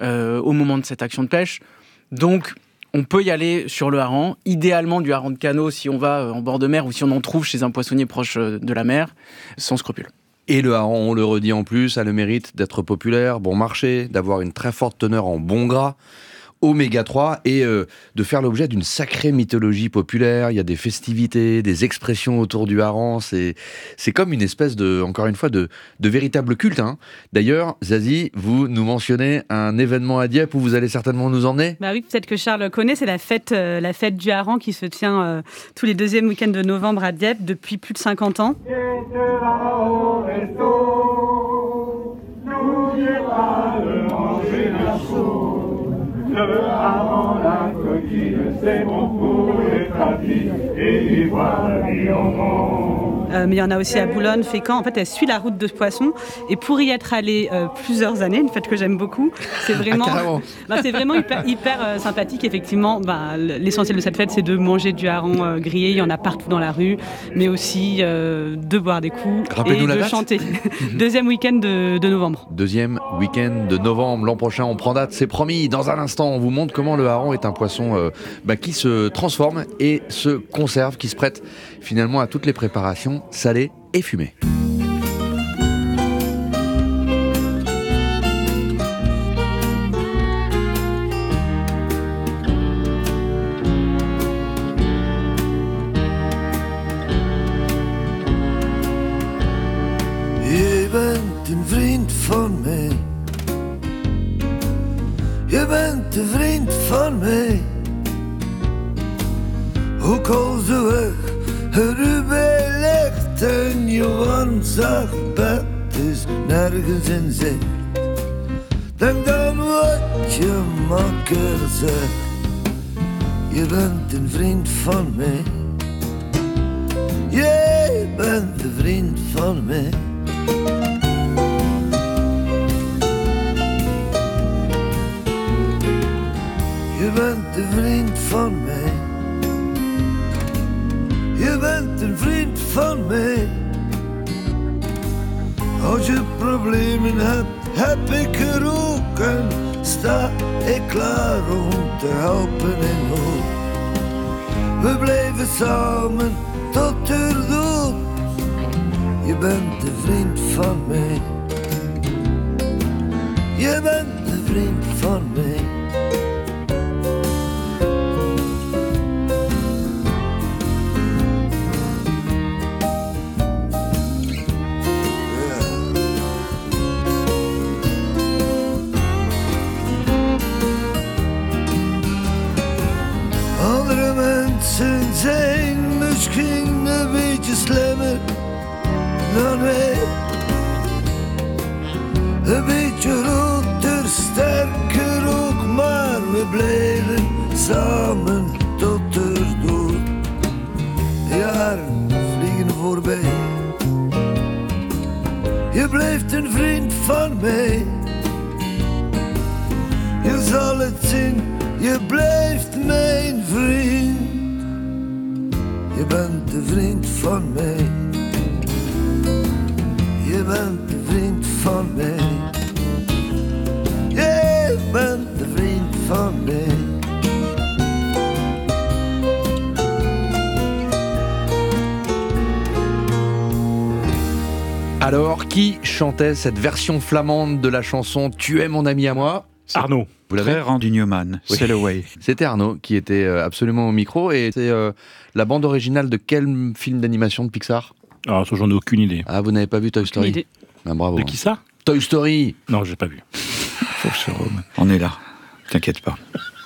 au moment de cette action de pêche. Donc, on peut y aller sur le hareng, idéalement du hareng de canot si on va en bord de mer ou si on en trouve chez un poissonnier proche de la mer, sans scrupule. Et le hareng, on le redit en plus, a le mérite d'être populaire, bon marché, d'avoir une très forte teneur en bon gras, oméga 3, et de faire l'objet d'une sacrée mythologie populaire. Il y a des festivités, des expressions autour du hareng. C'est comme une espèce encore une fois, de véritable culte. Hein. D'ailleurs, Zazie, vous nous mentionnez un événement à Dieppe où vous allez certainement nous emmener. Oui, peut-être que Charles connaît, c'est la fête du hareng qui se tient tous les deuxièmes week-ends de novembre à Dieppe depuis plus de 50 ans. Le hareng, la coquille, c'est bon pour les papilles, et voilà mais il y en a aussi à Boulogne, Fécamp. En fait, elle suit la route de poisson. Et pour y être allée plusieurs années, une fête que j'aime beaucoup, c'est vraiment, c'est vraiment hyper sympathique. Effectivement, l'essentiel de cette fête, c'est de manger du hareng grillé. Il y en a partout dans la rue, mais aussi de boire des coups et de chanter. Deuxième week-end de novembre. Deuxième week-end de novembre. L'an prochain, on prend date, c'est promis. Dans un instant, on vous montre comment le hareng est un poisson qui se transforme et se conserve, qui se prête finalement à toutes les préparations salées et fumées. Je bent een vriend van mij. Je bent een vriend van mij. Ook al de weg erbij ligt en je warmzacht bed is nergens in zicht. Denk dan wat je makker zegt. Je bent een vriend van mij. Jij bent een vriend van mij. Je bent een vriend van mij. Je bent een vriend van mij. Als je problemen hebt, heb ik er ook en sta ik klaar om te helpen in nood. We blijven samen tot de dood. Je bent een vriend van mij. Je bent een vriend van mij. Andere mensen zijn misschien een beetje slimmer dan wij. Een beetje roter, sterker ook, maar we blijven samen tot de dood. De jaren vliegen voorbij. Je blijft een vriend van mij. Je zal het zien, je blijft mijn vriend. Je bent de vriend van mij. Alors, qui chantait cette version flamande de la chanson « Tu es mon ami à moi » Arnaud. Vous l'avez ? Très Randy Newman, Oui. Sail Away. C'était Arnaud qui était absolument au micro. Et c'est la bande originale de quel film d'animation de Pixar ? Alors, ça, j'en ai aucune idée. Ah, vous n'avez pas vu Toy Story ? idée. Ah, bravo. De qui ça ? Toy Story. Non, j'ai pas vu. Pauvre Jérôme. On est là, t'inquiète pas.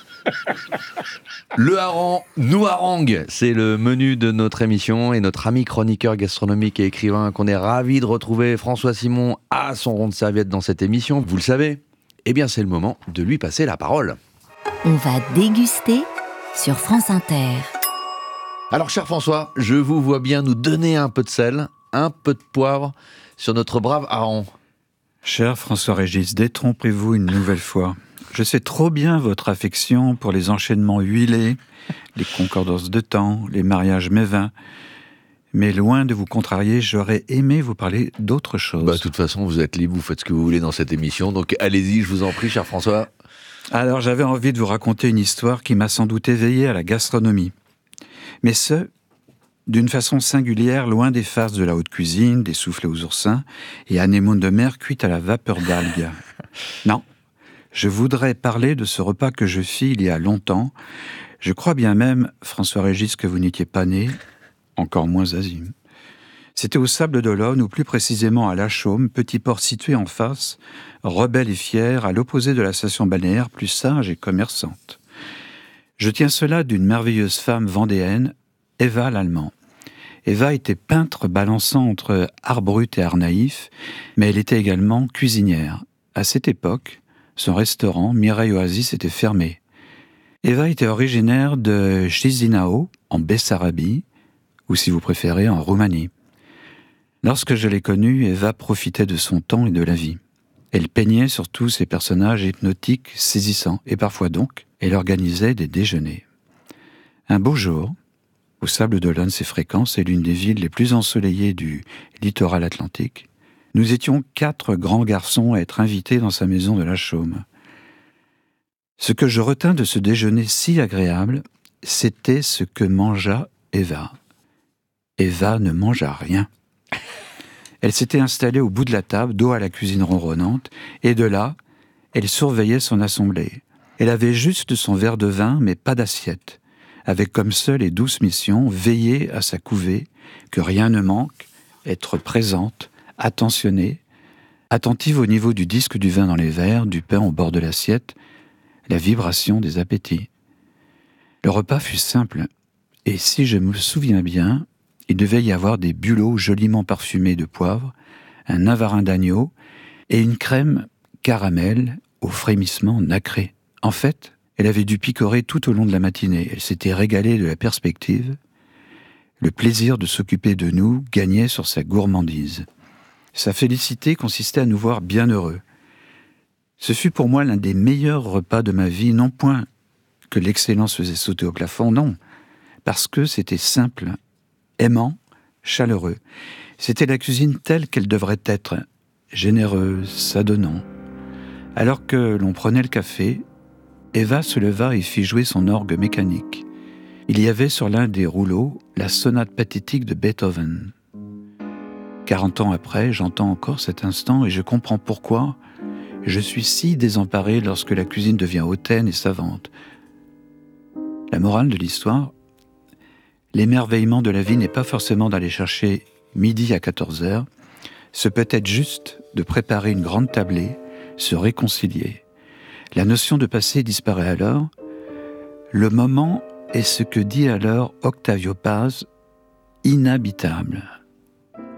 Le hareng nous harangue, c'est le menu de notre émission et notre ami chroniqueur gastronomique et écrivain qu'on est ravi de retrouver, François Simon, à son rond de serviette dans cette émission, vous le savez. Eh bien, c'est le moment de lui passer la parole. On va déguster sur France Inter. Alors, cher François, je vous vois bien nous donner un peu de sel, un peu de poivre sur notre brave hareng. Cher François-Régis, détrompez-vous une nouvelle fois. Je sais trop bien votre affection pour les enchaînements huilés, les concordances de temps, les mariages mévins. Mais loin de vous contrarier, j'aurais aimé vous parler d'autre chose. Bah, de toute façon, vous êtes libre, vous faites ce que vous voulez dans cette émission, donc allez-y, je vous en prie, cher François. Alors, j'avais envie de vous raconter une histoire qui m'a sans doute éveillé à la gastronomie. Mais ce, d'une façon singulière, loin des farces de la haute cuisine, des soufflets aux oursins et anémones de mer cuites à la vapeur d'algues. Non, je voudrais parler de ce repas que je fis il y a longtemps. Je crois bien même, François-Régis, que vous n'étiez pas né, encore moins Azim. C'était au Sable d'Olonne, ou plus précisément à La Chaume, petit port situé en face, rebelle et fier, à l'opposé de la station balnéaire, plus sage et commerçante. Je tiens cela d'une merveilleuse femme vendéenne, Eva l'Allemand. Eva était peintre balançant entre art brut et art naïf, mais elle était également cuisinière. À cette époque, son restaurant, Mireille Oasis, était fermé. Eva était originaire de Chisinau, en Bessarabie, ou si vous préférez, en Roumanie. Lorsque je l'ai connue, Eva profitait de son temps et de la vie. Elle peignait surtout ses personnages hypnotiques, saisissants, et parfois donc, elle organisait des déjeuners. Un beau jour, au Sable d'Olonne, c'est fréquent, c'est l'une des villes les plus ensoleillées du littoral atlantique, nous étions 4 grands garçons à être invités dans sa maison de La Chaume. Ce que je retins de ce déjeuner si agréable, c'était ce que mangea Eva. Eva ne mangea rien. Elle s'était installée au bout de la table, dos à la cuisine ronronnante, et de là, elle surveillait son assemblée. Elle avait juste son verre de vin, mais pas d'assiette, avec comme seule et douce mission veiller à sa couvée, que rien ne manque, être présente, attentionnée, attentive au niveau du disque du vin dans les verres, du pain au bord de l'assiette, la vibration des appétits. Le repas fut simple, et si je me souviens bien, il devait y avoir des bulots joliment parfumés de poivre, un navarin d'agneau et une crème caramel au frémissement nacré. En fait, elle avait dû picorer tout au long de la matinée. Elle s'était régalée de la perspective. Le plaisir de s'occuper de nous gagnait sur sa gourmandise. Sa félicité consistait à nous voir bien heureux. Ce fut pour moi l'un des meilleurs repas de ma vie, non point que l'excellence faisait sauter au plafond, non, parce que c'était simple, aimant, chaleureux. C'était la cuisine telle qu'elle devrait être, généreuse, s'adonnant. Alors que l'on prenait le café, Eva se leva et fit jouer son orgue mécanique. Il y avait sur l'un des rouleaux la sonate pathétique de Beethoven. 40 ans après, j'entends encore cet instant et je comprends pourquoi je suis si désemparé lorsque la cuisine devient hautaine et savante. La morale de l'histoire, l'émerveillement de la vie n'est pas forcément d'aller chercher midi à 14h, ce peut être juste de préparer une grande tablée, se réconcilier. La notion de passé disparaît alors. Le moment est ce que dit alors Octavio Paz, inhabitable. Inhabitable ?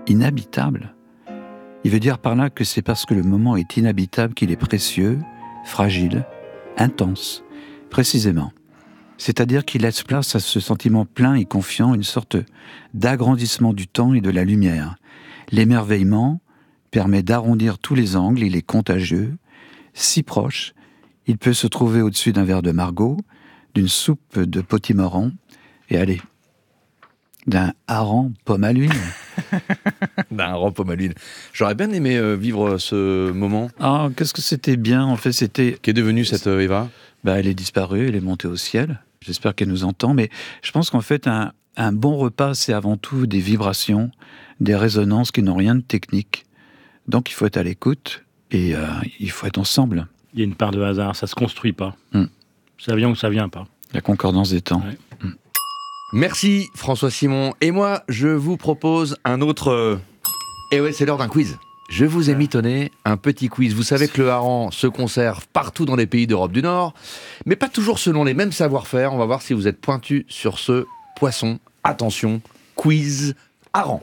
Il veut dire par là que c'est parce que le moment est inhabitable qu'il est précieux, fragile, intense, précisément. C'est-à-dire qu'il laisse place à ce sentiment plein et confiant, une sorte d'agrandissement du temps et de la lumière. L'émerveillement permet d'arrondir tous les angles, il est contagieux, si proche, il peut se trouver au-dessus d'un verre de Margaux, d'une soupe de potimarron, et allez, d'un hareng pomme à l'huile. D'un hareng pomme à l'huile. J'aurais bien aimé vivre ce moment. Ah, qu'est-ce que c'était bien, en fait, c'était... Qu'est devenue cette Eva ? Elle est disparue, elle est montée au ciel. J'espère qu'elle nous entend, mais je pense qu'en fait, un bon repas, c'est avant tout des vibrations, des résonances qui n'ont rien de technique. Donc il faut être à l'écoute et il faut être ensemble. Il y a une part de hasard, ça se construit pas. Ça vient ou ça vient pas. La concordance des temps. Ouais. Merci François Simon. Et moi, je vous propose un autre... Et ouais, c'est l'heure d'un quiz. Je vous ai mitonné un petit quiz. Vous savez que le hareng se conserve partout dans les pays d'Europe du Nord, mais pas toujours selon les mêmes savoir-faire. On va voir si vous êtes pointu sur ce poisson. Attention, quiz hareng.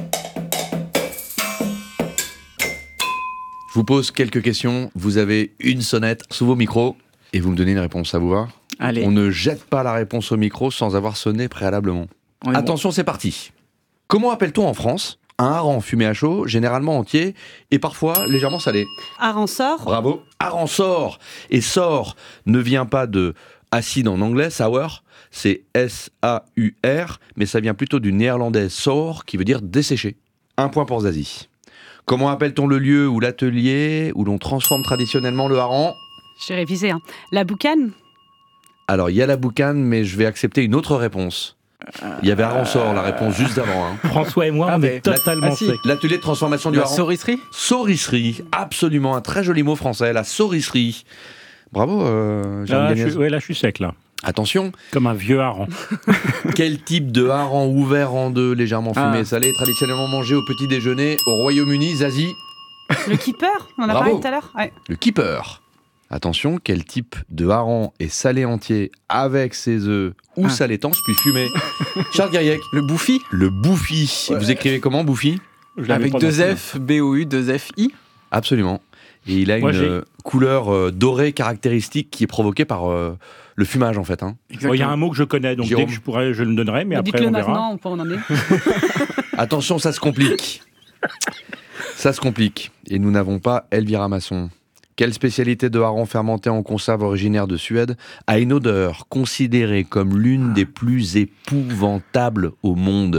Je vous pose quelques questions. Vous avez une sonnette sous vos micros et vous me donnez une réponse. Ça vous va ? Allez. On ne jette pas la réponse au micro sans avoir sonné préalablement. Attention, c'est parti. Comment appelle-t-on en France un hareng fumé à chaud, généralement entier et parfois légèrement salé? Hareng-sort. Bravo. Hareng-sort. Et sort ne vient pas de acide en anglais, sour, c'est S-A-U-R, mais ça vient plutôt du néerlandais sour qui veut dire desséché. 1 point pour Zazie. Comment appelle-t-on le lieu ou l'atelier où l'on transforme traditionnellement le hareng? J'ai révisé. La boucane. Alors, il y a la boucane, mais je vais accepter une autre réponse. Il y avait hareng-sort, la réponse juste d'avant. François et moi, on est totalement secs. L'atelier de transformation du La hareng. saurisserie. Saurisserie, absolument, un très joli mot français, la saurisserie. Bravo, Jérôme Gagnez. Là, je suis sec, là. Attention. Comme un vieux hareng. Quel type de hareng ouvert en deux, légèrement fumé et salé, traditionnellement mangé au petit déjeuner au Royaume-Uni, Zazie? Le keeper, on en a Bravo. parlé tout à l'heure. Ouais. Le keeper. Attention, quel type de hareng est salé entier avec ses œufs ou salé tanche puis fumé? Charles Gariec. Le bouffi. Le bouffi. Vous écrivez comment, bouffi? Avec 2 F, B-O-U, 2 F-I. Absolument. Et il a une couleur dorée caractéristique qui est provoquée par le fumage, en fait. Il y a un mot que je connais, donc dès que je pourrais, je le donnerai, mais après dites-le on verra. maintenant, on peut en emmener. Attention, ça se complique. Ça se complique. Et nous n'avons pas Elvira Masson. Quelle spécialité de hareng fermenté en conserve originaire de Suède a une odeur considérée comme l'une des plus épouvantables au monde?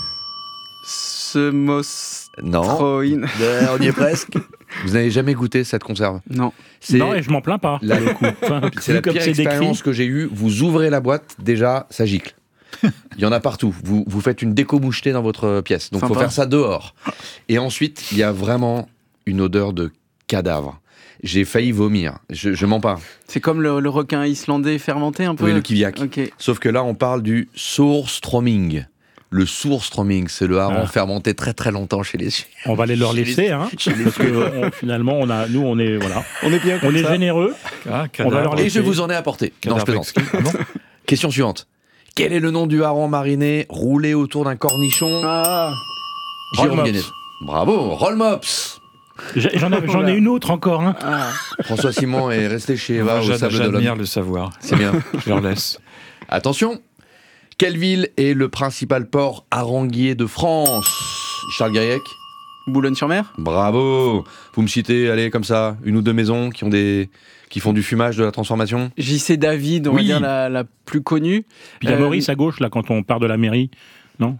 Non. On y est presque. Vous n'avez jamais goûté cette conserve? Non. Non, et je m'en plains pas. Là, c'est la comme pire c'est décrit. expérience que j'ai eue. Vous ouvrez la boîte, déjà, ça gicle. Il y en a partout. Vous faites une déco mouchetée dans votre pièce. Donc, il faut Sympa. faire ça dehors. Et ensuite, il y a vraiment une odeur de cadavre. J'ai failli vomir. Je mens pas. C'est comme le requin islandais fermenté un peu. Oui, le kiviak. Ok. Sauf que là, on parle du surströmming. Le surströmming, c'est le hareng fermenté très très longtemps chez les Suisses. On va les leur laisser, parce que finalement, on est bien. On est généreux. On va leur Et laisser. je vous en ai apporté. Non, je plaisante. Question suivante. Quel est le nom du hareng mariné roulé autour d'un cornichon? Jérôme Roll Gagnez. mops. Bravo, roll mops. J'en ai une autre encore. François Simon est resté chez Eva au Sable d'Olonne. J'admire le savoir. C'est bien. Je leur laisse. Attention. Quelle ville est le principal port harenguier de France? Charles Gariec. Boulogne-sur-Mer. Bravo. Vous me citez, allez, comme ça, une ou deux maisons qui font du fumage, de la transformation? JC David, on va dire la plus connue. Puis il y a Maurice à gauche, là, quand on part de la mairie. Non.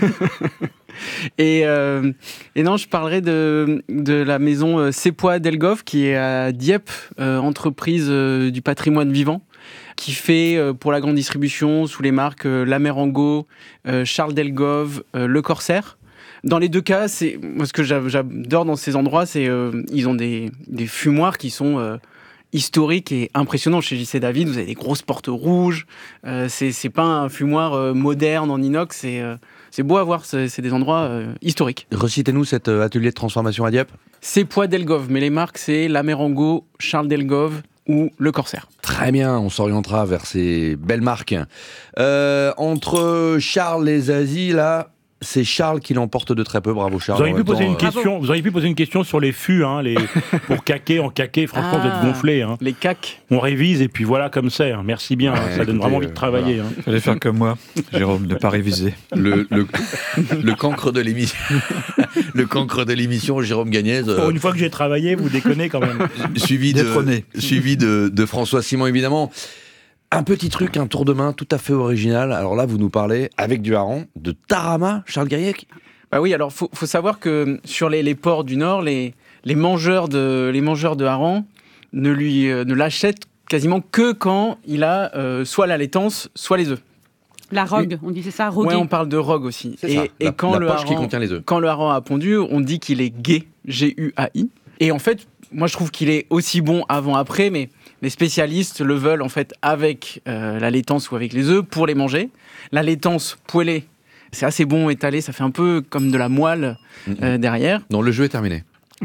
Et non, je parlerai de la maison Sepois Delgove qui est à Dieppe, entreprise du patrimoine vivant, qui fait pour la grande distribution sous les marques L'Amérango, Charles Delgove, Le Corsaire. Dans les deux cas, moi ce que j'adore dans ces endroits, c'est ils ont des fumoirs qui sont historiques et impressionnants. Chez JC David, vous avez des grosses portes rouges. C'est pas un fumoir moderne en inox. C'est beau à voir. C'est des endroits historiques. Recitez-nous cet atelier de transformation à Dieppe. Sepois Delgove, mais les marques c'est L'Amérango, Charles Delgove ou Le Corsaire. Très bien, on s'orientera vers ces belles marques. Entre Charles et Zazie, là, c'est Charles qui l'emporte de très peu. Bravo Charles. Vous auriez pu poser une question sur les fûts, pour caquer, en caquer. Franchement, vous êtes gonflés. Les cacs. On révise et puis voilà comme c'est. Merci bien. Ça donne vraiment envie de travailler. Voilà. Fallait faire comme moi, Jérôme, ne pas réviser. Le cancre de l'émission. Le cancre de l'émission, Jérôme Gagnez. Pour une fois que j'ai travaillé, vous déconnez quand même. Suivi de François Simon, évidemment. Un petit truc, un tour de main tout à fait original. Alors là, vous nous parlez, avec du hareng, de tarama, Charles Gariec. Bah oui, alors faut savoir que sur les ports du Nord, les mangeurs de hareng ne l'achètent quasiment que quand il a soit la laitance, soit les œufs. La rogue, on disait ça, rogue. Ouais, on parle de rogue aussi. C'est ça, Et quand la le poche qui hareng, contient les œufs. quand le hareng a pondu, on dit qu'il est gai, G-U-A-I. Et en fait, moi je trouve qu'il est aussi bon avant-après, mais les spécialistes le veulent en fait avec la laitance ou avec les œufs pour les manger. La laitance poêlée, c'est assez bon étalé, ça fait un peu comme de la moelle derrière. Non, le jeu est terminé.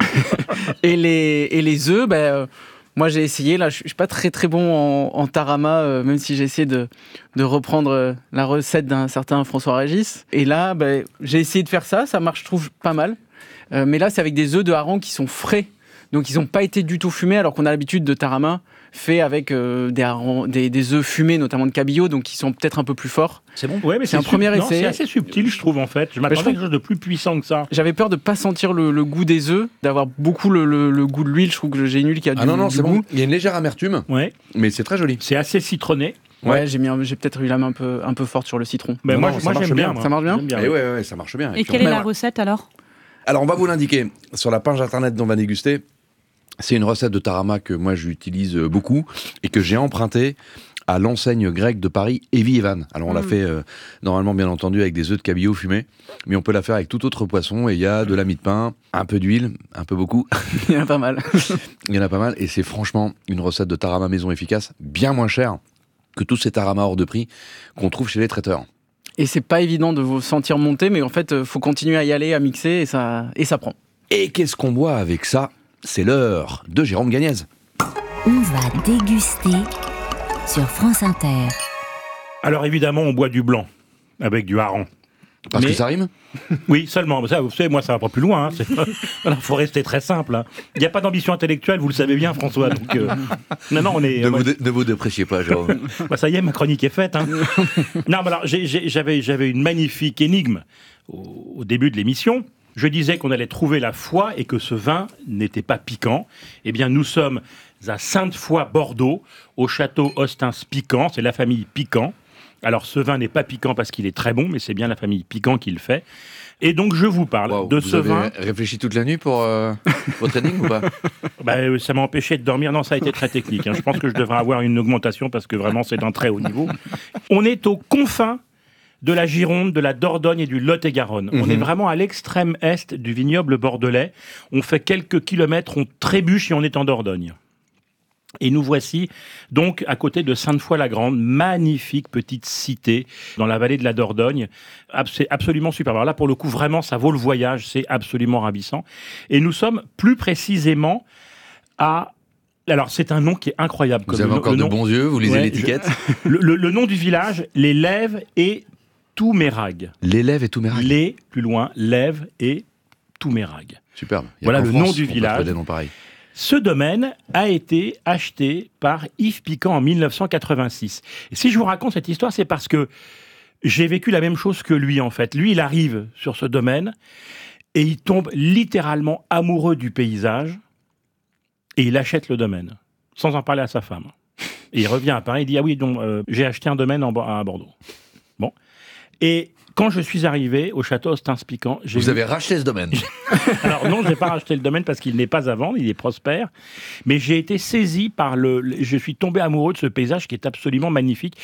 Et les œufs, moi j'ai essayé, là je suis pas très très bon en tarama, même si j'ai essayé de reprendre la recette d'un certain François Régis. Et là, j'ai essayé de faire ça marche, je trouve, pas mal. Mais là c'est avec des œufs de hareng qui sont frais, donc ils n'ont pas été du tout fumés, alors qu'on a l'habitude de tarama fait avec des œufs fumés, notamment de cabillaud, donc qui sont peut-être un peu plus forts. C'est bon. Ouais, mais c'est un premier essai. C'est assez subtil, je trouve, en fait. Je m'attendais à quelque chose de plus puissant que ça. J'avais peur de ne pas sentir le goût des œufs, d'avoir beaucoup le goût de l'huile. Je trouve que j'ai une huile qui a du goût. Ah non, c'est bon. Il y a une légère amertume, mais c'est très joli. C'est assez citronné. Ouais, j'ai peut-être eu la main un peu forte sur le citron. Mais moi j'aime bien. Ça marche bien. Ouais, ça marche bien. Et quelle est la recette alors ? Alors, on va vous l'indiquer sur la page internet dont on va déguster. C'est une recette de tarama que moi j'utilise beaucoup et que j'ai empruntée à l'enseigne grecque de Paris, Evie Evan. Alors on la fait normalement bien entendu avec des œufs de cabillaud fumés, mais on peut la faire avec tout autre poisson et il y a de la mie de pain, un peu d'huile, un peu beaucoup. Il y en a pas mal. Il y en a pas mal et c'est franchement une recette de tarama maison efficace, bien moins chère que tous ces taramas hors de prix qu'on trouve chez les traiteurs. Et c'est pas évident de vous sentir monter, mais en fait faut continuer à y aller, à mixer et ça prend. Et qu'est-ce qu'on boit avec ça ? C'est l'heure de Jérôme Gagnez. On va déguster sur France Inter. Alors évidemment, on boit du blanc avec du hareng. Parce que ça rime ? Oui, seulement. Ça, vous savez, moi, ça va pas plus loin. Il faut rester très simple. Hein. Il n'y a pas d'ambition intellectuelle, vous le savez bien, François. Donc, non, on est. Ne vous dépréciez pas, Jérôme. Ça y est, ma chronique est faite. Hein. Non, mais alors, j'avais une magnifique énigme au début de l'émission. Je disais qu'on allait trouver la foi et que ce vin n'était pas piquant. Eh bien, nous sommes à Sainte-Foy, Bordeaux, au château Ostens-Piquant. C'est la famille Piquant. Alors, ce vin n'est pas piquant parce qu'il est très bon, mais c'est bien la famille Piquant qui le fait. Et donc, je vous parle de ce vin. Vous avez réfléchi toute la nuit pour votre énigme ou pas ? Ça m'a empêché de dormir. Non, ça a été très technique. Hein. Je pense que je devrais avoir une augmentation parce que vraiment, c'est d'un très haut niveau. On est aux confins de la Gironde, de la Dordogne et du Lot-et-Garonne. On est vraiment à l'extrême est du vignoble bordelais. On fait quelques kilomètres, on trébuche et on est en Dordogne. Et nous voici donc à côté de Sainte-Foy-la-Grande, magnifique petite cité dans la vallée de la Dordogne. C'est absolument super. Alors là, pour le coup, vraiment, ça vaut le voyage, c'est absolument ravissant. Et nous sommes plus précisément à... Alors, c'est un nom qui est incroyable. Vous avez encore de bons yeux, vous lisez l'étiquette. Le nom du village, les Lèves et Toumérag. Les Lèves et Toumérag. Les, plus loin, Lèves et Toumérag. Superbe. Voilà le nom du village. Des noms pareils. Ce domaine a été acheté par Yves Piquant en 1986. Et si je vous raconte cette histoire, c'est parce que j'ai vécu la même chose que lui, en fait. Lui, il arrive sur ce domaine et il tombe littéralement amoureux du paysage et il achète le domaine, sans en parler à sa femme. Et il revient à Paris, il dit « Ah oui, donc j'ai acheté un domaine à Bordeaux. » Bon. Et quand je suis arrivé au château Ostens-Piquant... Vous avez racheté ce domaine. Alors non, je n'ai pas racheté le domaine parce qu'il n'est pas à vendre, il est prospère. Mais j'ai été saisi par je suis tombé amoureux de ce paysage qui est absolument magnifique.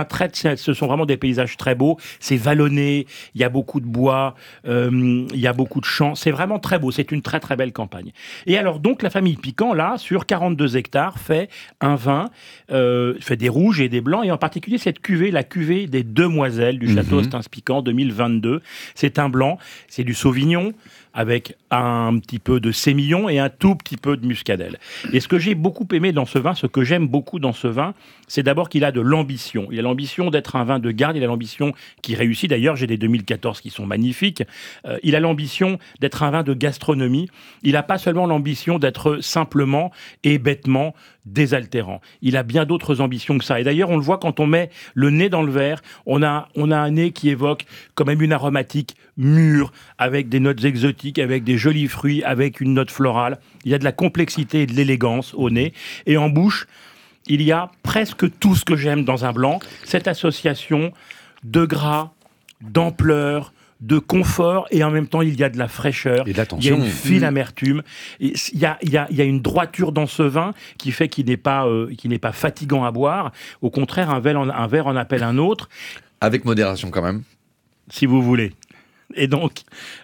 Ce sont vraiment des paysages très beaux. C'est vallonné, il y a beaucoup de bois, il y a beaucoup de champs. C'est vraiment très beau, c'est une très très belle campagne. Et alors donc la famille Piquant, là, sur 42 hectares, fait un vin, fait des rouges et des blancs. Et en particulier cette cuvée, la cuvée des Demoiselles du château Ostens-Piquant 2022. C'est un blanc, c'est du Sauvignon, avec un petit peu de sémillon et un tout petit peu de muscadelle. Et ce que j'ai beaucoup aimé dans ce vin, ce que j'aime beaucoup dans ce vin, c'est d'abord qu'il a de l'ambition. Il a l'ambition d'être un vin de garde, il a l'ambition qui réussit. D'ailleurs, j'ai des 2014 qui sont magnifiques. Il a l'ambition d'être un vin de gastronomie. Il n'a pas seulement l'ambition d'être simplement et bêtement désaltérant. Il a bien d'autres ambitions que ça. Et d'ailleurs, on le voit quand on met le nez dans le verre, on a un nez qui évoque quand même une aromatique mûre, avec des notes exotiques, avec des jolis fruits, avec une note florale. Il y a de la complexité et de l'élégance au nez. Et en bouche, il y a presque tout ce que j'aime dans un blanc. Cette association de gras, d'ampleur, de confort, et en même temps il y a de la fraîcheur, et de l'attention. Il y a une fine amertume, et il y a une droiture dans ce vin qui fait qu'il n'est pas fatigant à boire. Au contraire, un verre en appelle un autre. Avec modération quand même. Si vous voulez. Et donc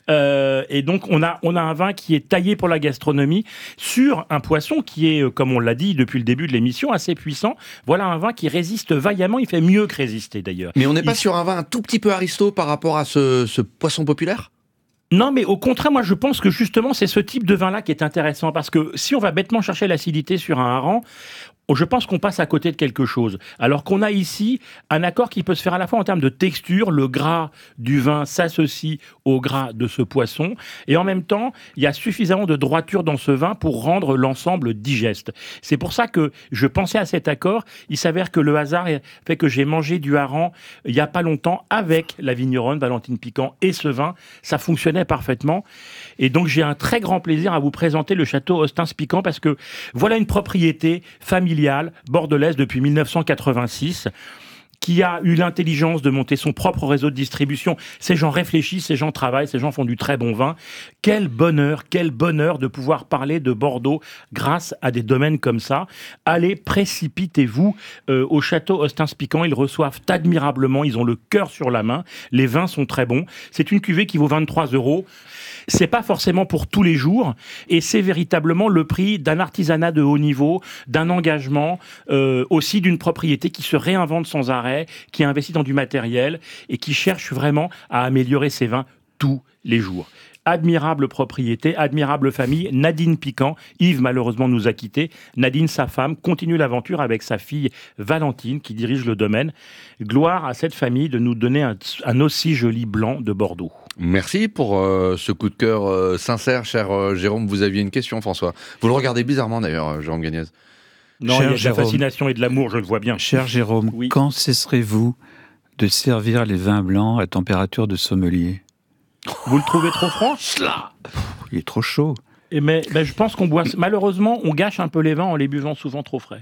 on a un vin qui est taillé pour la gastronomie sur un poisson qui est, comme on l'a dit depuis le début de l'émission, assez puissant. Voilà un vin qui résiste vaillamment, il fait mieux que résister d'ailleurs. Mais on n'est pas sur un vin un tout petit peu aristo par rapport à ce poisson populaire ? Non, mais au contraire, moi je pense que justement c'est ce type de vin-là qui est intéressant, parce que si on va bêtement chercher l'acidité sur un hareng, je pense qu'on passe à côté de quelque chose. Alors qu'on a ici un accord qui peut se faire à la fois en termes de texture, le gras du vin s'associe au gras de ce poisson, et en même temps, il y a suffisamment de droiture dans ce vin pour rendre l'ensemble digeste. C'est pour ça que je pensais à cet accord. Il s'avère que le hasard fait que j'ai mangé du hareng il n'y a pas longtemps avec la vigneronne Valentine Piquant et ce vin. Ça fonctionnait parfaitement. Et donc j'ai un très grand plaisir à vous présenter le château Ostens-Piquant, parce que voilà une propriété familiale bordelaise depuis 1986, qui a eu l'intelligence de monter son propre réseau de distribution. Ces gens réfléchissent, ces gens travaillent, ces gens font du très bon vin. Quel bonheur de pouvoir parler de Bordeaux grâce à des domaines comme ça. Allez, précipitez-vous au château Ostens-Piquant. Ils reçoivent admirablement, ils ont le cœur sur la main. Les vins sont très bons. C'est une cuvée qui vaut 23 €. C'est pas forcément pour tous les jours, et c'est véritablement le prix d'un artisanat de haut niveau, d'un engagement, aussi d'une propriété qui se réinvente sans arrêt, qui investit dans du matériel et qui cherche vraiment à améliorer ses vins tous les jours. Admirable propriété, admirable famille. Nadine Piquant, Yves malheureusement nous a quittés. Nadine, sa femme, continue l'aventure avec sa fille Valentine qui dirige le domaine. Gloire à cette famille de nous donner un aussi joli blanc de Bordeaux. Merci pour ce coup de cœur sincère, cher Jérôme. Vous aviez une question, François. Vous le regardez bizarrement d'ailleurs, Jérôme Gagnez. Non, il y a de la fascination et de l'amour, je le vois bien. Cher Jérôme, oui. Quand cesserez-vous de servir les vins blancs à température de sommelier ? Vous le trouvez trop froid ? Il est trop chaud. Mais je pense qu'on boit... Malheureusement, on gâche un peu les vins en les buvant souvent trop frais.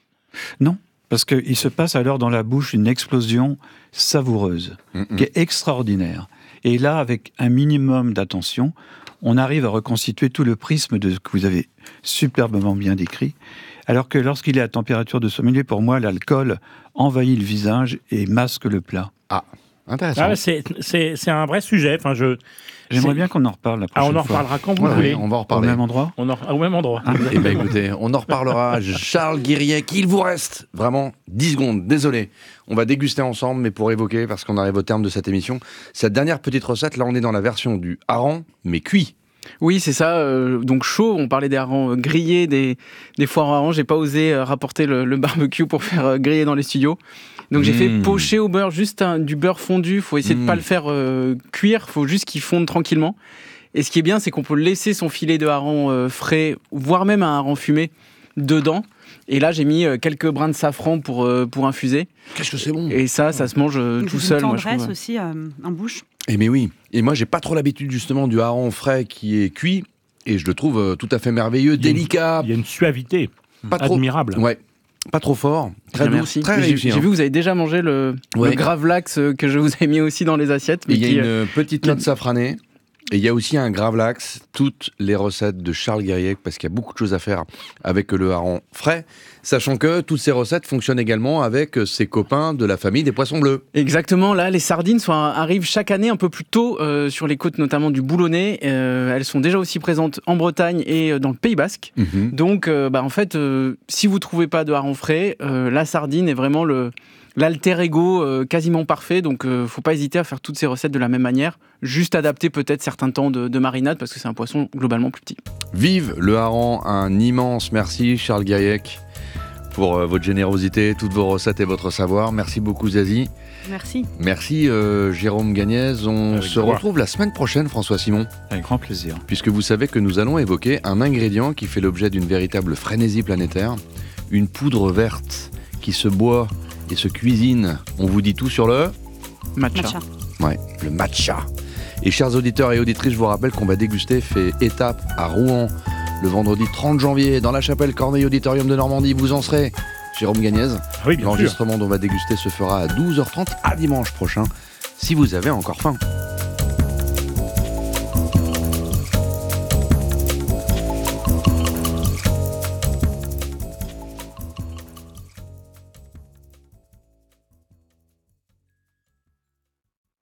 Non, parce qu'il se passe alors dans la bouche une explosion savoureuse, qui est extraordinaire. Et là, avec un minimum d'attention, on arrive à reconstituer tout le prisme de ce que vous avez superbement bien décrit. Alors que lorsqu'il est à température de sommelier, pour moi, l'alcool envahit le visage et masque le plat. Ah, intéressant. Ah, c'est un vrai sujet. Enfin, J'aimerais bien qu'on en reparle la prochaine fois. On en reparlera quand vous voulez. On va en reparler. Au même endroit Au même endroit. Eh bien, écoutez, on en reparlera. Charles Guiriec, il vous reste vraiment 10 secondes. Désolé. On va déguster ensemble, mais pour évoquer, parce qu'on arrive au terme de cette émission, cette dernière petite recette, là, on est dans la version du hareng, mais cuit. Oui, c'est ça. Donc chaud, on parlait des harengs grillés, des foires à harengs. J'ai pas osé rapporter le barbecue pour faire griller dans les studios. Donc j'ai fait pocher au beurre, juste du beurre fondu. Faut essayer de pas le faire cuire, faut juste qu'il fonde tranquillement. Et ce qui est bien, c'est qu'on peut laisser son filet de hareng frais, voire même un hareng fumé, dedans. Et là, j'ai mis quelques brins de safran pour infuser. Qu'est-ce que c'est bon! Et ça se mange tout seul. Une tendresse aussi en bouche. Eh mais oui. Et moi, j'ai pas trop l'habitude justement du hareng frais qui est cuit. Et je le trouve tout à fait merveilleux, délicat. Il y a une suavité admirable. Ouais. Pas trop fort, très douce, très réussi. J'ai vu que vous avez déjà mangé le gravlax que je vous ai mis aussi dans les assiettes. Il y a une petite note safranée. Et il y a aussi un gravlax, toutes les recettes de Charles Guiriec, parce qu'il y a beaucoup de choses à faire avec le hareng frais, sachant que toutes ces recettes fonctionnent également avec ses copains de la famille des poissons bleus. Exactement, là les sardines arrivent chaque année un peu plus tôt sur les côtes notamment du Boulonnais. Elles sont déjà aussi présentes en Bretagne et dans le Pays Basque. Donc en fait, si vous ne trouvez pas de hareng frais, la sardine est vraiment l'alter ego quasiment parfait, donc faut pas hésiter à faire toutes ces recettes de la même manière, juste adapter peut-être certains temps de marinade parce que c'est un poisson globalement plus petit. Vive le hareng, un immense merci Charles Guiriec pour votre générosité, toutes vos recettes et votre savoir. Merci beaucoup Zazie. Merci. Merci Jérôme Gagnez. On se retrouve la semaine prochaine, François Simon. Avec grand plaisir. Puisque vous savez que nous allons évoquer un ingrédient qui fait l'objet d'une véritable frénésie planétaire, une poudre verte qui se boit et se cuisine. On vous dit tout sur le matcha. Ouais, le matcha. Et chers auditeurs et auditrices, je vous rappelle qu'on va déguster fait étape à Rouen le vendredi 30 janvier dans la chapelle Corneille Auditorium de Normandie. Vous en serez, Jérôme Gagnez. Oui, bien sûr. L'enregistrement dont on va déguster se fera à 12h30 à dimanche prochain, si vous avez encore faim.